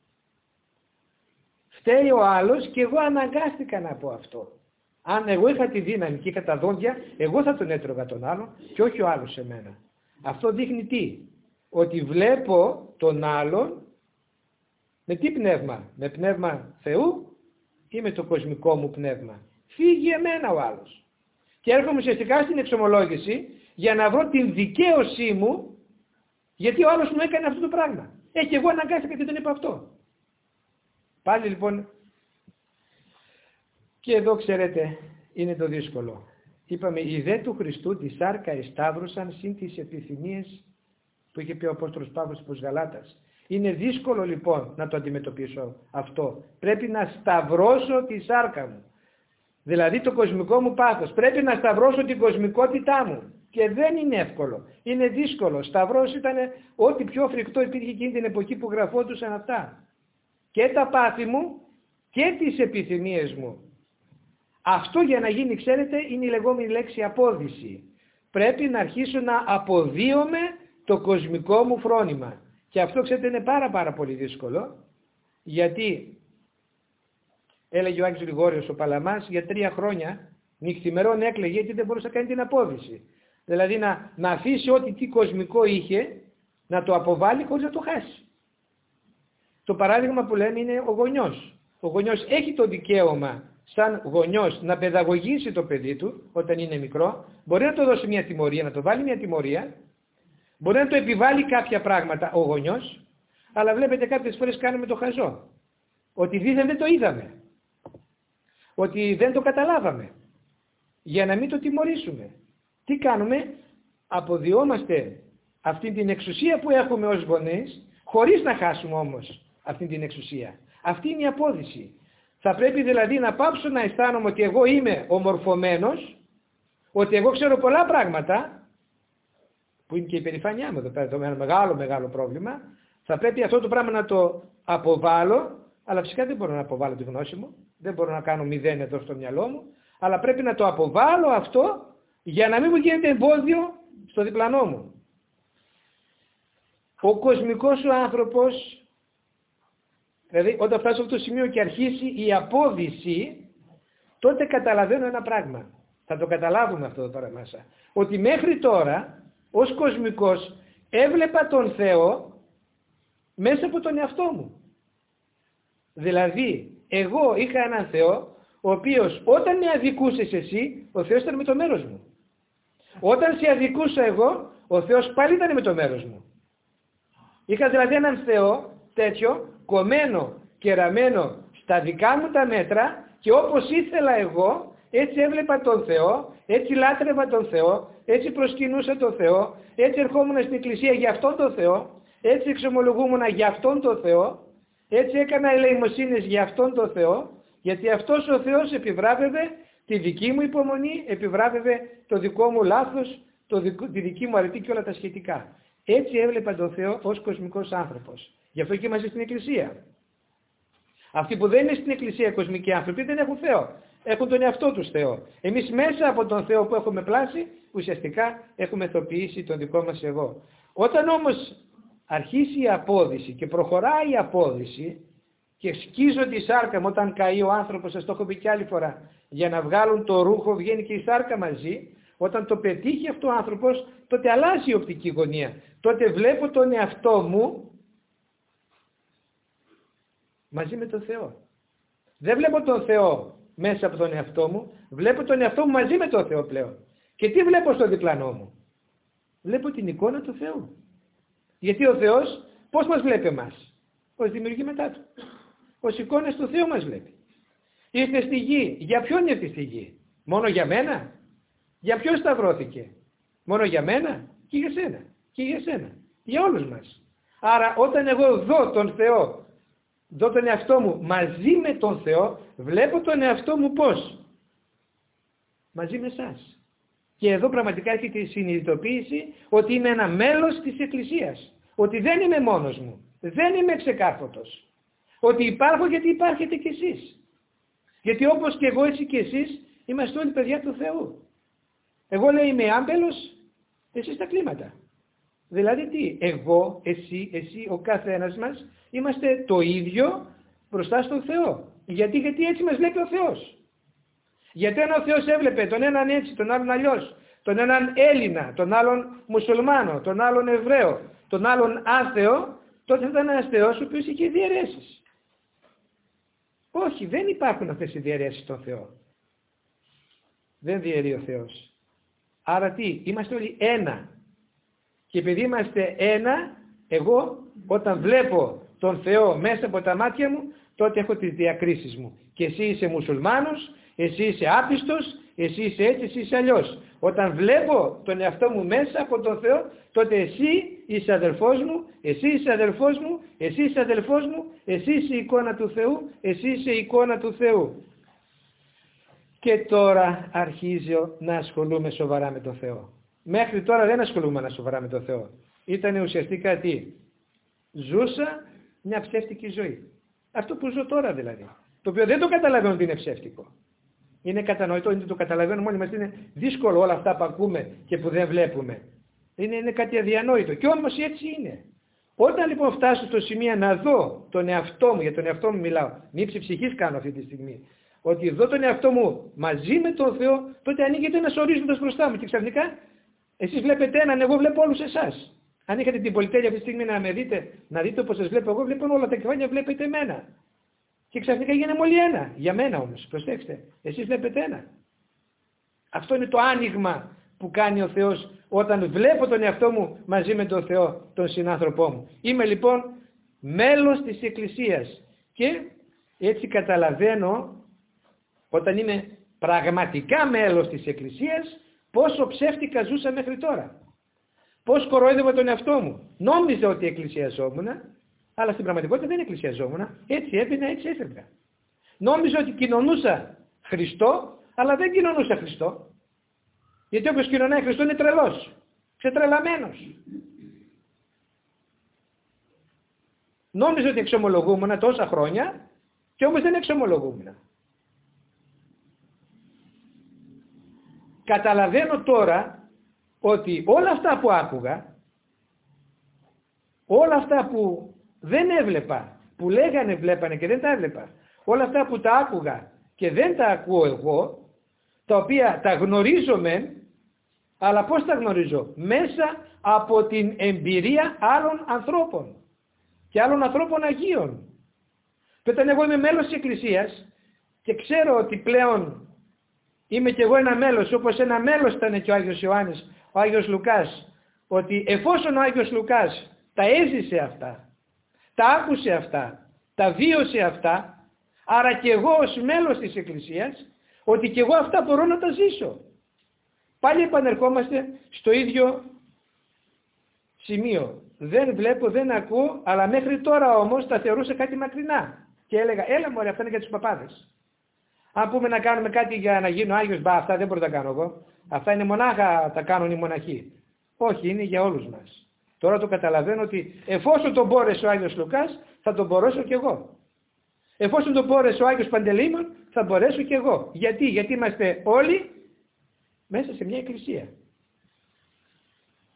Φταίει ο άλλος και εγώ αναγκάστηκα να πω αυτό. Αν εγώ είχα τη δύναμη και είχα τα δόντια, εγώ θα τον έτρωγα τον άλλον και όχι ο άλλος σε μένα. Αυτό δείχνει τι? Ότι βλέπω τον άλλον με τι πνεύμα? Με πνεύμα Θεού ή με το κοσμικό μου πνεύμα? Φύγει εμένα ο άλλος. Και έρχομαι ουσιαστικά στην εξομολόγηση για να βρω την δικαίωσή μου, γιατί ο άλλος μου έκανε αυτό το πράγμα. Ε, και εγώ αναγκάστηκα και τον είπα αυτό. Πάλι λοιπόν, και εδώ ξέρετε είναι το δύσκολο. Είπαμε, οι δε του Χριστού τη σάρκα εσταύρωσαν συν τις επιθυμίες που είχε πει ο Απόστολος Παύλος προς Γαλάτας. Είναι δύσκολο λοιπόν να το αντιμετωπίσω αυτό. Πρέπει να σταυρώσω τη σάρκα μου. Δηλαδή το κοσμικό μου πάθος. Πρέπει να σταυρώσω την κοσμικότητά μου. Και δεν είναι εύκολο. Είναι δύσκολο. Σταυρός ήταν ό,τι πιο φρικτό υπήρχε εκείνη την εποχή που γραφόντουσαν αυτά. Και τα πάθη μου και τις επιθυμίες μου. Αυτό για να γίνει, ξέρετε, είναι η λεγόμενη λέξη απόδυση. Πρέπει να αρχίσω να αποδίωμαι το κοσμικό μου φρόνημα. Και αυτό, ξέρετε, είναι πάρα πάρα πολύ δύσκολο. Γιατί, έλεγε ο Άγιος Γρηγόριος ο Παλαμάς, για τρία χρόνια νυχθημερών έκλαιγε γιατί δεν μπορούσε να κάνει την απόδυση. Δηλαδή να, να αφήσει ό,τι τι κοσμικό είχε, να το αποβάλει χωρίς να το χάσει. Το παράδειγμα που λέμε είναι ο γονιός. Ο γονιός έχει το δικαίωμα σαν γονιός να παιδαγωγήσει το παιδί του όταν είναι μικρό, μπορεί να το δώσει μια τιμωρία, να το βάλει μια τιμωρία, μπορεί να το επιβάλλει κάποια πράγματα ο γονιός, αλλά βλέπετε κάποιες φορές κάνουμε το χαζό. Ότι δίθεν δεν το είδαμε. Ότι δεν το καταλάβαμε. Για να μην το τιμωρήσουμε. Τι κάνουμε? Αποδιόμαστε αυτή την εξουσία που έχουμε ως γονείς, χωρίς να χάσουμε όμως αυτή την εξουσία. Αυτή είναι η απόδυση. Θα πρέπει δηλαδή να πάψω να αισθάνομαι ότι εγώ είμαι ομορφωμένος, ότι εγώ ξέρω πολλά πράγματα, που είναι και η περηφάνειά μου εδώ πέρα, το ένα μεγάλο μεγάλο πρόβλημα. Θα πρέπει αυτό το πράγμα να το αποβάλω, αλλά φυσικά δεν μπορώ να αποβάλω τη γνώση μου, δεν μπορώ να κάνω μηδέν εδώ στο μυαλό μου, αλλά πρέπει να το αποβάλω αυτό για να μην μου γίνεται εμπόδιο στο διπλανό μου. Ο κοσμικός ο άνθρωπος, δηλαδή όταν φτάσω σε αυτό το σημείο και αρχίσει η απόδυση, τότε καταλαβαίνω ένα πράγμα. Θα το καταλάβουμε αυτό τώρα μέσα. Ότι μέχρι τώρα, ως κοσμικός, έβλεπα τον Θεό μέσα από τον εαυτό μου. Δηλαδή, εγώ είχα έναν Θεό, ο οποίος όταν με αδικούσες εσύ, ο Θεός ήταν με το μέρος μου. Όταν σε αδικούσα εγώ, ο Θεός πάλι ήταν με το μέρος μου. Είχα δηλαδή έναν Θεό τέτοιο, κομμένο και ραμμένο στα δικά μου τα μέτρα, και όπως ήθελα εγώ, έτσι έβλεπα τον Θεό, έτσι λάτρευα τον Θεό, έτσι προσκυνούσα τον Θεό, έτσι ερχόμουν στην εκκλησία για αυτόν τον Θεό, έτσι εξομολογούμουν για αυτόν τον Θεό, έτσι έκανα ελεημοσύνες για αυτόν τον Θεό, γιατί αυτός ο Θεός επιβράβευε τη δική μου υπομονή, επιβράβευε το δικό μου λάθος, το δικό, τη δική μου αρετή και όλα τα σχετικά. Έτσι έβλεπα τον Θεό ως κοσμικός άνθρωπος. Γι' αυτό και είμαστε στην εκκλησία. Αυτοί που δεν είναι στην εκκλησία κοσμικοί άνθρωποι δεν έχουν Θεό. Έχουν τον εαυτό τους Θεό. Εμείς μέσα από τον Θεό που έχουμε πλάσει, ουσιαστικά έχουμε θεοποιήσει τον δικό μας εγώ. Όταν όμως αρχίσει η απόδυση και προχωράει η απόδυση, και σκίζω τη σάρκα μου όταν καεί ο άνθρωπος, σας το έχω πει και άλλη φορά, για να βγάλουν το ρούχο βγαίνει και η σάρκα μαζί. Όταν το πετύχει αυτό ο άνθρωπος, τότε αλλάζει η οπτική γωνία. Τότε βλέπω τον εαυτό μου μαζί με τον Θεό. Δεν βλέπω τον Θεό μέσα από τον εαυτό μου, βλέπω τον εαυτό μου μαζί με τον Θεό πλέον. Και τι βλέπω στο διπλανό μου? Βλέπω την εικόνα του Θεού. Γιατί ο Θεός πώς μας βλέπει εμάς? Ως δημιουργήματά Του. Ως εικόνες του Θεού μας βλέπει. Ήρθε στη γη. Για ποιον ήρθε στη γη? Μόνο για μένα? Για ποιον σταυρώθηκε? Μόνο για μένα και για σένα? Και για σένα. Για όλους μας. Άρα όταν εγώ δω τον Θεό, δω τον εαυτό μου μαζί με τον Θεό, βλέπω τον εαυτό μου πώς? Μαζί με εσάς. Και εδώ πραγματικά έχει τη συνειδητοποίηση ότι είμαι ένα μέλος της Εκκλησίας. Ότι δεν είμαι μόνος μου. Δεν είμαι ξεκάρφωτος. Ότι υπάρχω γιατί υπάρχετε κι εσείς. Γιατί όπως και εγώ έτσι κι εσείς είμαστε όλοι παιδιά του Θεού. Εγώ λέει είμαι άμπελος, εσείς τα κλίματα. Δηλαδή τι? Εγώ, εσύ, εσύ, ο κάθε ένας μας είμαστε το ίδιο μπροστά στον Θεό. Γιατί, γιατί έτσι μας βλέπει ο Θεός. Γιατί αν ο Θεός έβλεπε τον έναν έτσι, τον άλλον αλλιώς, τον έναν Έλληνα, τον άλλον Μουσουλμάνο, τον άλλον Εβραίο, τον άλλον άθεο, τότε θα ήταν ένας Θεός ο οποίος είχε διαιρέσεις. Όχι, δεν υπάρχουν αυτές οι διαιρέσεις στον Θεό. Δεν διαιρεί ο Θεός. Άρα τι? Είμαστε όλοι ένα. Και επειδή είμαστε ένα, εγώ όταν βλέπω τον Θεό μέσα από τα μάτια μου, τότε έχω τις διακρίσεις μου. Και εσύ είσαι μουσουλμάνος, εσύ είσαι άπιστος, εσύ είσαι έτσι, εσύ είσαι αλλιώς. Όταν βλέπω τον εαυτό μου μέσα από τον Θεό, τότε εσύ είσαι αδελφός μου, εσύ είσαι αδελφός μου, εσύ είσαι αδελφός μου, εσύ είσαι η εικόνα του Θεού, εσύ είσαι η εικόνα του Θεού. Και τώρα αρχίζω να ασχολούμαι σοβαρά με τον Θεό. Μέχρι τώρα δεν ασχολούμαι σοβαρά με τον Θεό. Ήταν ουσιαστικά τι? Ζούσα μια ψεύτικη ζωή. Αυτό που ζω τώρα δηλαδή. Το οποίο δεν το καταλαβαίνω ότι είναι ψεύτικο. Είναι κατανοητό, είναι το καταλαβαίνουμε όλοι μας. Είναι δύσκολο όλα αυτά που ακούμε και που δεν βλέπουμε. Είναι, είναι κάτι αδιανόητο. Και όμως έτσι είναι. Όταν λοιπόν φτάσω στο σημείο να δω τον εαυτό μου, για τον εαυτό μου μιλάω, νύψη ψυχής κάνω αυτή τη στιγμή, ότι δω τον εαυτό μου μαζί με τον Θεό, τότε ανοίγεται ένας ορίζοντας μπροστά μου και ξαφνικά εσείς βλέπετε έναν, εγώ βλέπω όλους εσάς. Αν είχατε την πολυτέλεια αυτή τη στιγμή να με δείτε, να δείτε όπως σας βλέπω εγώ, βλέπω όλα τα κεφάλια, βλέπετε εμένα. Και ξαφνικά γίναμε όλοι ένα. Για μένα όμως, προσέξτε, εσείς βλέπετε ένα. Αυτό είναι το άνοιγμα που κάνει ο Θεός όταν βλέπω τον εαυτό μου μαζί με τον Θεό, τον συνάνθρωπό μου. Είμαι λοιπόν μέλος της Εκκλησίας και έτσι καταλαβαίνω όταν είμαι πραγματικά μέλος της Εκκλησίας πόσο ψεύτικα ζούσα μέχρι τώρα. Πώς κοροϊδεύα τον εαυτό μου. Νόμιζα ότι εκκλησιαζόμουν, αλλά στην πραγματικότητα δεν εκκλησιαζόμουν. Έτσι έμπαινα, έτσι έφευγα. Νόμιζα ότι κοινωνούσα Χριστό, αλλά δεν κοινωνούσα Χριστό. Γιατί όποιος κοινωνάει Χριστό είναι τρελός, ξετρελαμένος. Νόμιζα ότι εξομολογούμουν τόσα χρόνια και όμως δεν εξομολογούμουν. Καταλαβαίνω τώρα ότι όλα αυτά που άκουγα, όλα αυτά που δεν έβλεπα, που λέγανε βλέπανε και δεν τα έβλεπα, όλα αυτά που τα άκουγα και δεν τα ακούω εγώ, τα οποία τα γνωρίζομαι, αλλά πώς τα γνωρίζω? Μέσα από την εμπειρία άλλων ανθρώπων και άλλων ανθρώπων Αγίων. Και όταν εγώ είμαι μέλος της Εκκλησίας και ξέρω ότι πλέον είμαι κι εγώ ένα μέλος, όπως ένα μέλος ήταν και ο Άγιος Ιωάννης, ο Άγιος Λουκάς, ότι εφόσον ο Άγιος Λουκάς τα έζησε αυτά, τα άκουσε αυτά, τα βίωσε αυτά, άρα και εγώ ως μέλος της Εκκλησίας, ότι και εγώ αυτά μπορώ να τα ζήσω. Πάλι επανερχόμαστε στο ίδιο σημείο. Δεν βλέπω, δεν ακούω, αλλά μέχρι τώρα όμως τα θεωρούσα κάτι μακρινά. Και έλεγα, έλα μωρέ, αυτά είναι για τους παπάδες. Αν πούμε να κάνουμε κάτι για να γίνω Άγιος, μπα, αυτά δεν μπορώ να τα κάνω εγώ. Αυτά είναι μονάχα τα κάνουν οι μοναχοί. Όχι, είναι για όλους μας. Τώρα το καταλαβαίνω ότι εφόσον τον μπόρεσε ο Άγιος Λουκάς, θα τον μπορέσω κι εγώ. Εφόσον τον μπόρεσε ο Άγιος Παντελεήμων, θα μπορέσω κι εγώ. Γιατί, γιατί είμαστε όλοι μέσα σε μια εκκλησία.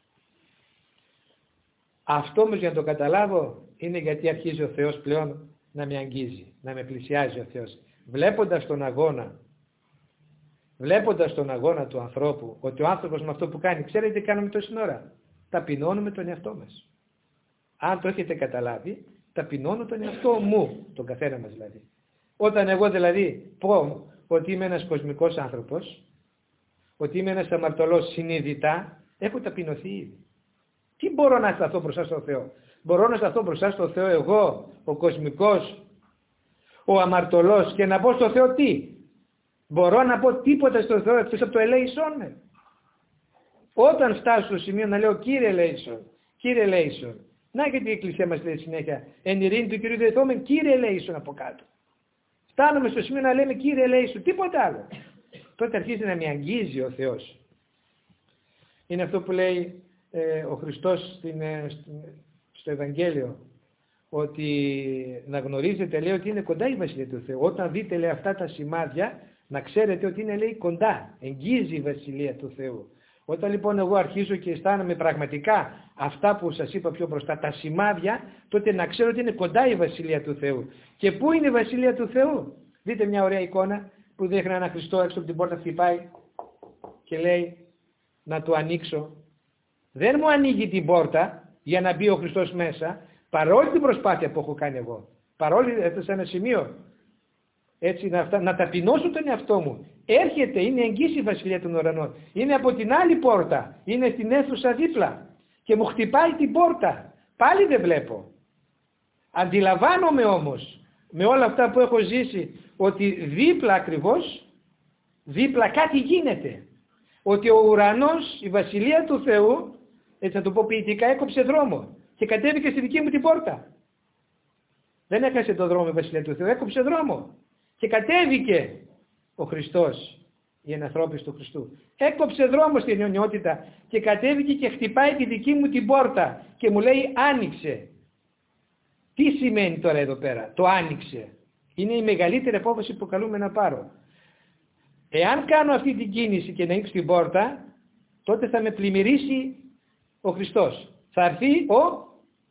Αυτό όμως για να το καταλάβω είναι γιατί αρχίζει ο Θεός πλέον να με αγγίζει, να με πλησιάζει ο Θεός. Βλέποντας τον αγώνα, βλέποντας τον αγώνα του ανθρώπου, ότι ο άνθρωπος με αυτό που κάνει, ξέρετε τι κάνουμε τόση ώρα, ταπεινώνουμε τον εαυτό μας. Αν το έχετε καταλάβει, ταπεινώνω τον εαυτό μου, τον καθένα μας δηλαδή. Όταν εγώ δηλαδή πω ότι είμαι ένας κοσμικός άνθρωπος, ότι είμαι ένας αμαρτωλός συνειδητά, έχω ταπεινωθεί ήδη. Τι μπορώ να σταθώ μπροστά στον Θεό? Μπορώ να σταθώ μπροστά στον Θεό εγώ, ο κοσμικός, ο αμαρτωλός, και να πω στον Θεό τι? Μπορώ να πω τίποτα στον Θεό εκτός από το ελέησόν με? Όταν φτάσω στο σημείο να λέω Κύριε ελέησον, Κύριε ελέησον, να γιατί η Εκκλησία μας λέει συνέχεια εν ειρήνη του Κυρίου δεηθόμεν Κύριε ελέησον από κάτω. Φτάνουμε στο σημείο να λέμε Κύριε ελέησον, τίποτα άλλο. Τότε αρχίζει να με αγγίζει ο Θεός. Είναι αυτό που λέει ε, ο Χριστός στην, ε, στο Ευαγγέλιο, ότι να γνωρίζετε, λέει, ότι είναι κοντά η Βασιλεία του Θεού. Όταν δείτε, λέει, αυτά τα σημάδια, να ξέρετε ότι είναι, λέει, κοντά, εγγύζει η Βασιλεία του Θεού. Όταν λοιπόν εγώ αρχίζω και αισθάνομαι πραγματικά αυτά που σας είπα πιο μπροστά, τα σημάδια, τότε να ξέρω ότι είναι κοντά η Βασιλεία του Θεού. Και πού είναι η Βασιλεία του Θεού? Δείτε μια ωραία εικόνα που δείχνει ένα Χριστό έξω από την πόρτα, χτυπάει και λέει να του ανοίξω. Δεν μου ανοίγει την πόρτα για να μπει ο Χριστός μέσα, παρόλη την προσπάθεια που έχω κάνει εγώ. Παρόλη σε ένα σημείο έτσι να, να ταπεινώσω τον εαυτό μου. Έρχεται, είναι εγγύς η Βασιλεία των Ουρανών. Είναι από την άλλη πόρτα. Είναι στην αίθουσα δίπλα. Και μου χτυπάει την πόρτα. Πάλι δεν βλέπω. Αντιλαμβάνομαι όμως με όλα αυτά που έχω ζήσει ότι δίπλα ακριβώς, δίπλα κάτι γίνεται. Ότι ο ουρανός, η Βασιλεία του Θεού, έτσι να το πω ποιητικά, έκοψε δρόμο και κατέβηκε στη δική μου την πόρτα. Δεν έχασε το δρόμο η Βασιλεία του Θεού, έκοψε δρόμο και κατέβηκε ο Χριστός, η ενανθρώπιση του Χριστού. Έκοψε δρόμο στην αιωνιότητα και κατέβηκε και χτυπάει τη δική μου την πόρτα και μου λέει άνοιξε. Τι σημαίνει τώρα εδώ πέρα το άνοιξε? Είναι η μεγαλύτερη απόφαση που καλούμε να πάρω. Εάν κάνω αυτή την κίνηση και να ανοίξω την πόρτα, τότε θα με πλημμυρίσει ο Χριστός. Θα έρθει ο,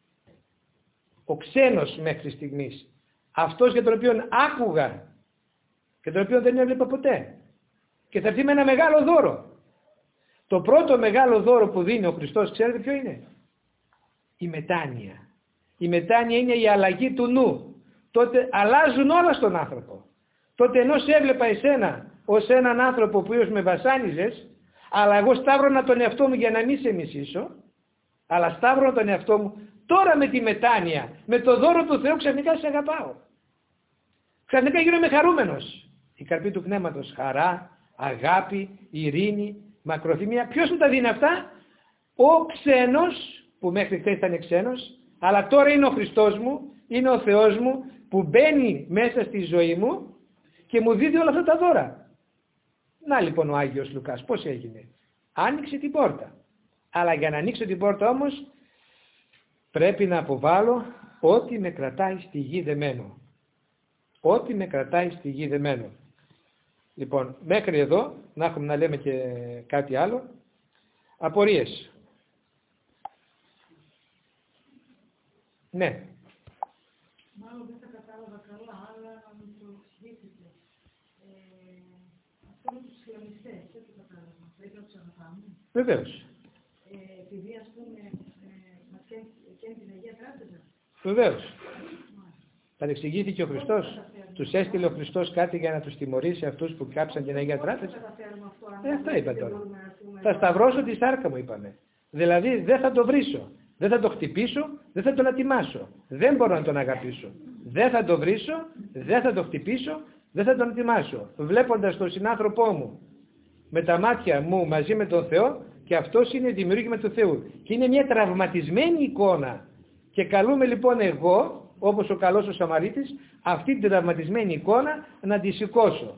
ο ξένος μέχρι στιγμής. Αυτός για τον οποίο άκουγα και τον οποίο δεν έβλεπα ποτέ. Και θα έρθει με ένα μεγάλο δώρο. Το πρώτο μεγάλο δώρο που δίνει ο Χριστός, ξέρετε ποιο είναι? Η μετάνοια. Η μετάνοια είναι η αλλαγή του νου. Τότε αλλάζουν όλα στον άνθρωπο. Τότε ενώ σε έβλεπα εσένα ως έναν άνθρωπο που με βασάνιζες, αλλά εγώ σταύρωνα τον εαυτό μου για να μην σε μισήσω, αλλά σταύρωνα τον εαυτό μου, τώρα με τη μετάνοια, με το δώρο του Θεού ξαφνικά σε αγαπάω. Ξαφνικά γίνομαι χαρούμενος. Η καρπή του πνεύματος, χαρά, αγάπη, ειρήνη, μακροθυμία. Ποιος μου τα δίνει αυτά? Ο ξένος, που μέχρι χθες ήταν ξένος, αλλά τώρα είναι ο Χριστός μου, είναι ο Θεός μου, που μπαίνει μέσα στη ζωή μου και μου δίδει όλα αυτά τα δώρα. Να λοιπόν ο Άγιος Λουκάς πώς έγινε? Άνοιξε την πόρτα. Αλλά για να ανοίξω την πόρτα όμως πρέπει να αποβάλω ό,τι με κρατάει στη γη δεμένο. Ό,τι με κρατάει στη γη δεμένο. Λοιπόν, μέχρι εδώ, να έχουμε να λέμε και κάτι άλλο. Απορίες? Ναι. Μάλλον δεν τα κατάλαβα καλά, αλλά να μου το εξηγήσετε. Ε, αυτό με τους Ισλαμιστές, δεν το κατάλαβα. Πρέπει να τους αγαπάμε. Βεβαίως. Ε, επειδή, ας πούμε, ε, μας καίνει την Αγία Τράπεζα. Βεβαίως. Παρεξηγήθηκε ο Χριστός. Τους έστειλε ο Χριστός κάτι για να τους τιμωρήσει αυτούς που κάψαν την Αγία Τράπεζα. Ε, αυτό είπα τώρα. Θα σταυρώσω τη σάρκα μου, είπαμε. Δηλαδή δεν θα το βρίσω. Δεν θα το χτυπήσω, δεν θα τον ατιμάσω. Δεν μπορώ να τον αγαπήσω. Δεν θα το βρίσω, δεν θα το χτυπήσω, δεν θα τον ατιμάσω. Βλέποντας τον συνάνθρωπό μου με τα μάτια μου μαζί με τον Θεό, και αυτός είναι δημιούργημα του Θεού. Και είναι μια τραυματισμένη εικόνα. Και καλούμε λοιπόν εγώ, όπως ο καλός ο Σαμαρίτης, αυτή την τραυματισμένη εικόνα να τη σηκώσω.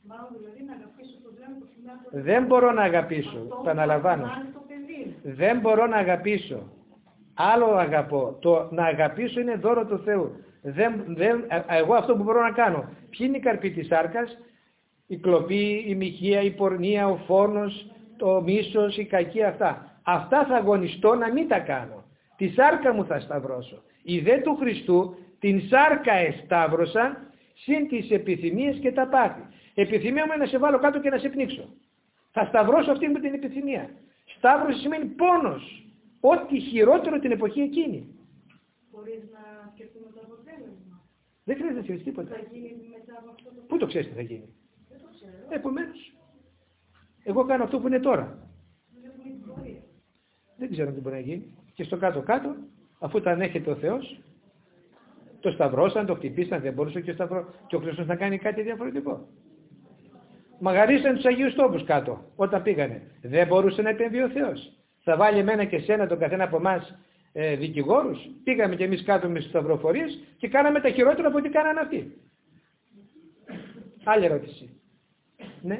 Δεν μπορώ να αγαπήσω, το αναλαμβάνω. Δεν μπορώ να αγαπήσω. Άλλο αγαπώ. Το να αγαπήσω είναι δώρο του Θεού. Δεν, δεν, εγώ αυτό που μπορώ να κάνω. Ποιοι είναι οι καρποί της σάρκας? Η κλοπή, η μοιχεία, η πορνεία, ο φόνος, το μίσος, η κακία, αυτά. Αυτά θα αγωνιστώ να μην τα κάνω. Τη σάρκα μου θα σταυρώσω. Η δε του Χριστού Την σάρκα εσταύρωσαν, συν τις επιθυμίες και τα πάθη. Επιθυμία μου είναι να σε βάλω κάτω και να σε πνίξω. Θα σταυρώσω αυτή με την επιθυμία. Σταύρωση σημαίνει πόνος. Ό,τι χειρότερο την εποχή εκείνη. Χωρίς να σκεφτούμε το αποτέλεσμα. Δεν χρειάζεται να σκεφτείς τίποτα. Θα γίνει μετά από αυτό το... Πού το ξέρεις τι θα γίνει? Δεν το ξέρω. Επομένως, εγώ κάνω αυτό που είναι τώρα. Δεν έχουμε την πορεία. Δεν ξέρω τι μπορεί να γίνει. Και στο κάτω-κάτω, αφού τα ανέχεται ο Θεός, το σταυρώσαν, το χτυπήσαν, δεν μπορούσε και ο, σταυρό, και ο Χριστός να κάνει κάτι διαφορετικό. Μαγαρίσαν τους Αγίους Τόπους κάτω, όταν πήγανε. Δεν μπορούσε να επέμβει ο Θεός. Θα βάλει εμένα και σένα, τον καθένα από εμάς, ε, δικηγόρους. Πήγαμε και εμείς κάτω με τις σταυροφορίες και κάναμε τα χειρότερα από ό,τι κάνανε αυτοί. Άλλη ερώτηση. Ναι.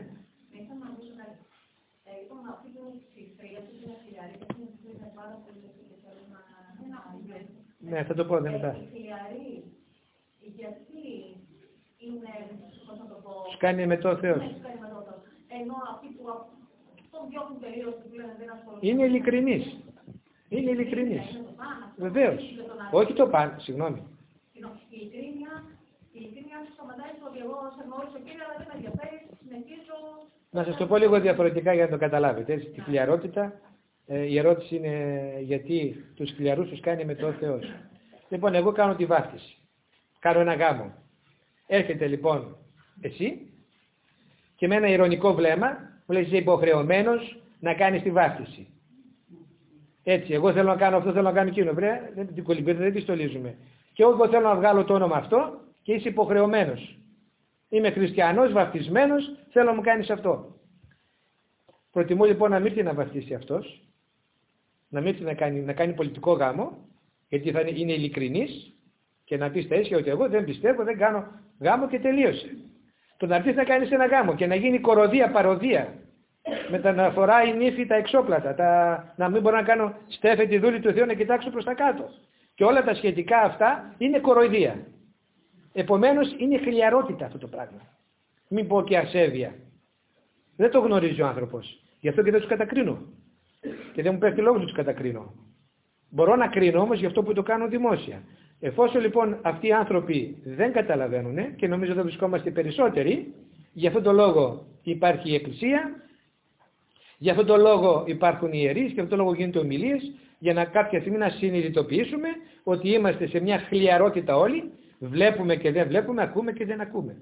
Ναι, θα το πω δεν μετά. Οι χιλιαροί, γιατί είναι, πώς να το πω... Τους κάνει με το Θεός. Ναι, τους κάνει με το Θεός. Ενώ αυτοί που τον διώχνουν τελείως, που λένε δεν ασχολούνται. Είναι ειλικρινής. Είναι ειλικρινής. Βεβαίως. Όχι το παν, συγγνώμη. Η ειλικρίνεια, η ειλικρίνεια σου σταματάει στο ότι εγώ σε γνώρισα κύριε, αλλά δεν με ενδιαφέρει, συνεχίζω... Να σας το πω λίγο διαφορετικά για να το καταλάβετε. Έτσι, τη χιλιαρότητα, ε, η ερώτηση είναι γιατί τους χιλιαρούς τους κάνει με το Θεός. Λοιπόν, εγώ κάνω τη βάφτιση. Κάνω ένα γάμο. Έρχεται λοιπόν εσύ και με ένα ειρωνικό βλέμμα μου λέει είσαι υποχρεωμένος να κάνεις τη βάφτιση. Έτσι, εγώ θέλω να κάνω αυτό, θέλω να κάνω εκείνο. Βρε, δεν την κολυμπήρετε, δεν τη στολίζουμε. Και εγώ θέλω να βγάλω το όνομα αυτό και είσαι υποχρεωμένος. Είμαι χριστιανός, βαφτισμένος, θέλω να μου κάνεις αυτό. Προτιμώ λοιπόν να μην έρθει να βαφτίσει αυτός, να μην έρθει να κάνει, να κάνει πολιτικό γάμο, γιατί θα είναι ειλικρινής και να πει στα ίσια ότι εγώ δεν πιστεύω, δεν κάνω γάμο και τελείωσε. Το να έρθει να κάνεις ένα γάμο και να γίνει κοροδία, παροδία, με τα να φοράει η νύφη τα εξώπλατα, τα, να μην μπορώ να κάνω στέφε τη δούλη του Θεού να κοιτάξω προς τα κάτω. Και όλα τα σχετικά αυτά είναι κοροϊδία. Επομένως είναι χλιαρότητα αυτό το πράγμα. Μην πω και ασέβεια. Δεν το γνωρίζει ο άνθρωπος. Γι' αυτό και δεν τους κατακρίνω. Και δεν μου πέφτει λόγος να τους κατακρίνω. Μπορώ να κρίνω όμως γι' αυτό που το κάνω δημόσια. Εφόσον λοιπόν αυτοί οι άνθρωποι δεν καταλαβαίνουν και νομίζω δεν βρισκόμαστε περισσότεροι, γι' αυτόν τον λόγο υπάρχει η Εκκλησία, γι' αυτόν τον λόγο υπάρχουν οι ιερείς, γι' αυτόν τον λόγο γίνονται ομιλίες, για να κάποια στιγμή να συνειδητοποιήσουμε ότι είμαστε σε μια χλιαρότητα όλοι, βλέπουμε και δεν βλέπουμε, ακούμε και δεν ακούμε.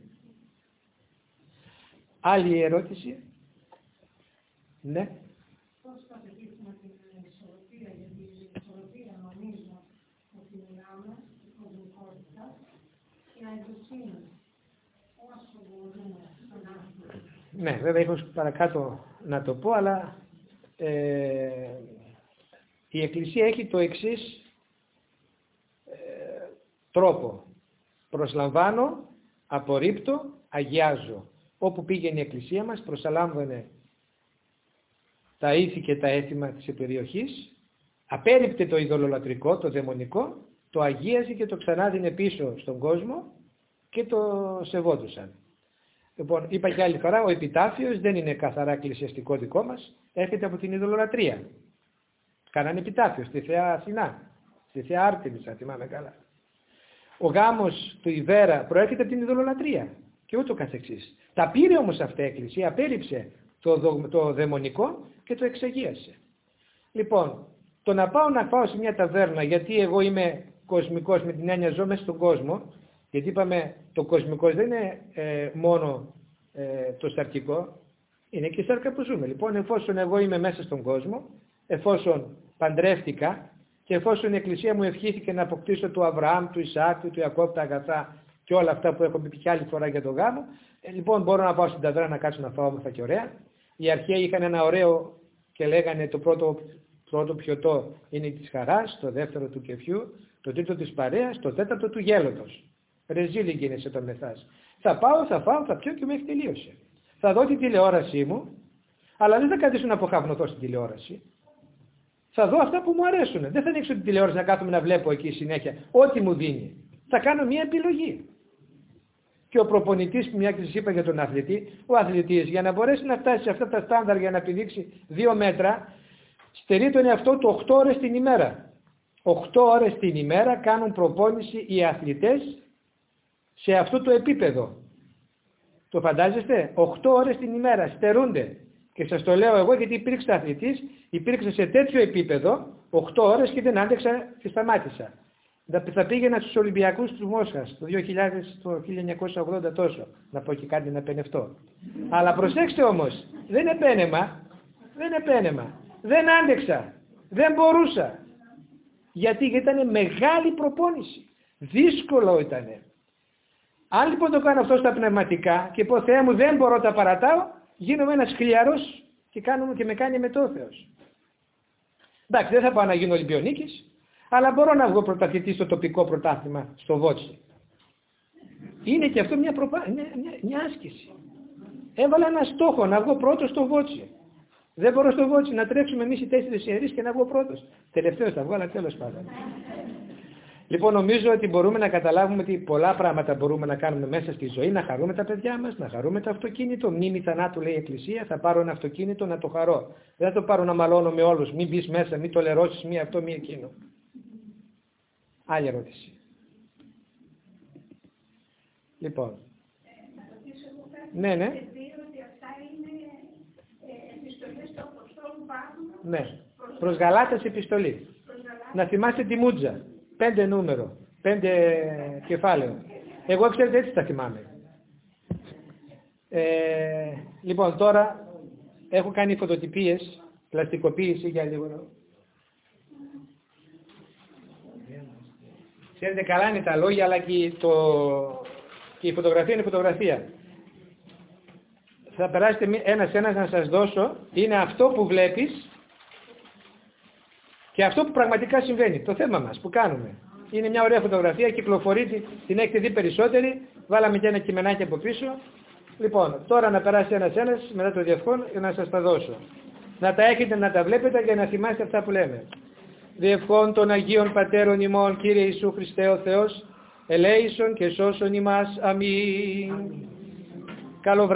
Άλλη ερώτηση. Ναι. Πώς θα πετύχουμε την ισορροπία, γιατί η ισορροπία νομίζω ότι μιλάμε, η κοσμικότητα και η αγιοσύνη. Όσο μπορούμε στον άνθρωπο. Ναι, βέβαια έχω παρακάτω να το πω, αλλά ε, η Εκκλησία έχει το εξής ε, τρόπο. Προσλαμβάνω, απορρίπτω, αγιάζω. Όπου πήγαινε η Εκκλησία μας προσαλάμβανε τα ήθη και τα έθιμα της περιοχής, απέρριπτε το ειδωλολατρικό, το δαιμονικό, το αγίαζε και το ξανάδινε πίσω στον κόσμο και το σεβόντουσαν. Λοιπόν, είπα και άλλη φορά, ο επιτάφιος δεν είναι καθαρά εκκλησιαστικό δικό μας, έρχεται από την ειδωλολατρία. Κάνανε επιτάφιο στη Θεά Αθηνά, στη Θεά Άρτεμις, αν θυμάμαι καλά. Ο γάμος του Ιβέρα προέρχεται από την ειδωλολατρία και ούτω καθεξής. Τα πήρε όμως αυτά η Εκκλησία, απέρριψε το, δο, το δαιμονικό και το εξαγίασε. Λοιπόν, το να πάω να πάω σε μια ταβέρνα γιατί εγώ είμαι κοσμικός με την έννοια ζω μέσα στον κόσμο, γιατί είπαμε το κοσμικό δεν είναι ε, μόνο ε, το σαρκικό, είναι και η σάρκα που ζούμε. Λοιπόν, εφόσον εγώ είμαι μέσα στον κόσμο, εφόσον παντρεύτηκα και εφόσον η Εκκλησία μου ευχήθηκε να αποκτήσω του Αβραάμ, του Ισαάκ, του Ιακώβ, τα αγαθά και όλα αυτά που έχω πει και άλλη φορά για το γάμο, ε, λοιπόν μπορώ να πάω στην ταβέρνα να κάτσω να φάω όμορφα και ωραία. Οι αρχαίοι είχαν ένα ωραίο και λέγανε το πρώτο, πρώτο πιωτό είναι της χαράς, το δεύτερο του κεφιού, το τρίτο της παρέας, το τέταρτο του γέλωτος. Ρεζίλη γίνεσαι το μεθάς. Θα πάω, θα φάω, θα πιω και μέχρι τελείωσε. Θα δω την τηλεόρασή μου, αλλά δεν θα καθίσω να αποχαυνωθώ στην τηλεόραση. Θα δω αυτά που μου αρέσουν. Δεν θα ανοίξω την τηλεόραση να κάθομαι να βλέπω εκεί συνέχεια ό,τι μου δίνει. Θα κάνω μια επιλογή. Και ο προπονητής που μια και σας είπα για τον αθλητή, ο αθλητής για να μπορέσει να φτάσει σε αυτά τα στάνταρ για να πηδήξει δύο μέτρα, στερεί τον εαυτό του οκτώ ώρες την ημέρα. οκτώ ώρες την ημέρα κάνουν προπόνηση οι αθλητές σε αυτό το επίπεδο. Το φαντάζεστε? οκτώ ώρες την ημέρα στερούνται. Και σας το λέω εγώ γιατί υπήρξα αθλητής, υπήρξα σε τέτοιο επίπεδο οκτώ ώρες και δεν άντεξα και σταμάτησα. Θα πήγαινα στους Ολυμπιακούς του Μόσχας το δύο χιλιάδες, το χίλια εννιακόσια ογδόντα τόσο, να πω και κάτι να πενευτώ. Αλλά προσέξτε όμως, δεν επένεμα, δεν επένεμα, δεν άντεξα, δεν μπορούσα. Γιατί ήταν μεγάλη προπόνηση, δύσκολο ήτανε. Αν λοιπόν το κάνω αυτό στα πνευματικά και πω Θεέ μου δεν μπορώ, τα παρατάω, γίνομαι ένας χλιαρός και, κάνουμε, και με κάνει μετό Θεός. Εντάξει, δεν θα πάω να γίνω Ολυμπιονίκης, αλλά μπορώ να βγω πρωταθλητή στο τοπικό πρωτάθλημα, στο Βότσι. Είναι και αυτό μια, προπα... μια, μια, μια άσκηση. Έβαλα ένα στόχο να βγω πρώτος στο Βότσι. Δεν μπορώ στο Βότσι να τρέξουμε εμείς οι τέσσερις ιερείς και να βγω πρώτος. Τελευταίος θα βγω, αλλά τέλος πάντων. Λοιπόν, νομίζω ότι μπορούμε να καταλάβουμε ότι πολλά πράγματα μπορούμε να κάνουμε μέσα στη ζωή, να χαρούμε τα παιδιά μας, να χαρούμε το αυτοκίνητο. Μνήμη θανάτου λέει η Εκκλησία, θα πάρω ένα αυτοκίνητο να το χαρώ. Δεν θα το πάρω να μαλώνω με όλους, μην μπεις μέσα, μην τολερώσεις μία αυτό, μία εκείνο. Άλλη ερώτηση. Λοιπόν. Να ρωτήσω εγώ κάτι. Ναι, ναι. Ότι αυτά είναι επιστολές του Αποστόλου Παύλου. Ναι. Προς Γαλάτας επιστολή. Να θυμάστε τη Μούτζα. Πέντε νούμερο. Πέντε κεφάλαιο. Εγώ ξέρετε έτσι τα θυμάμαι. Ε, λοιπόν τώρα έχω κάνει φωτοτυπίες, πλαστικοποίηση για λίγο. Ξέρετε καλά είναι τα λόγια, αλλά και, το... και η φωτογραφία είναι φωτογραφία. Θα περάσετε ένας-ένας να σας δώσω, είναι αυτό που βλέπεις και αυτό που πραγματικά συμβαίνει, το θέμα μας που κάνουμε. Είναι μια ωραία φωτογραφία, κυκλοφορεί, την έχετε δει περισσότεροι, βάλαμε και ένα κειμενάκι από πίσω. Λοιπόν, τώρα να περάσει ένας-ένας μετά το διευχόν για να σας τα δώσω. Να τα έχετε, να τα βλέπετε και να θυμάστε αυτά που λέμε. Διευχών των Αγίων Πατέρων ημών, Κύριε Ιησού Χριστέ ο Θεός, ελέησον και σώσον ημάς. Αμήν. Καλό βράδυ.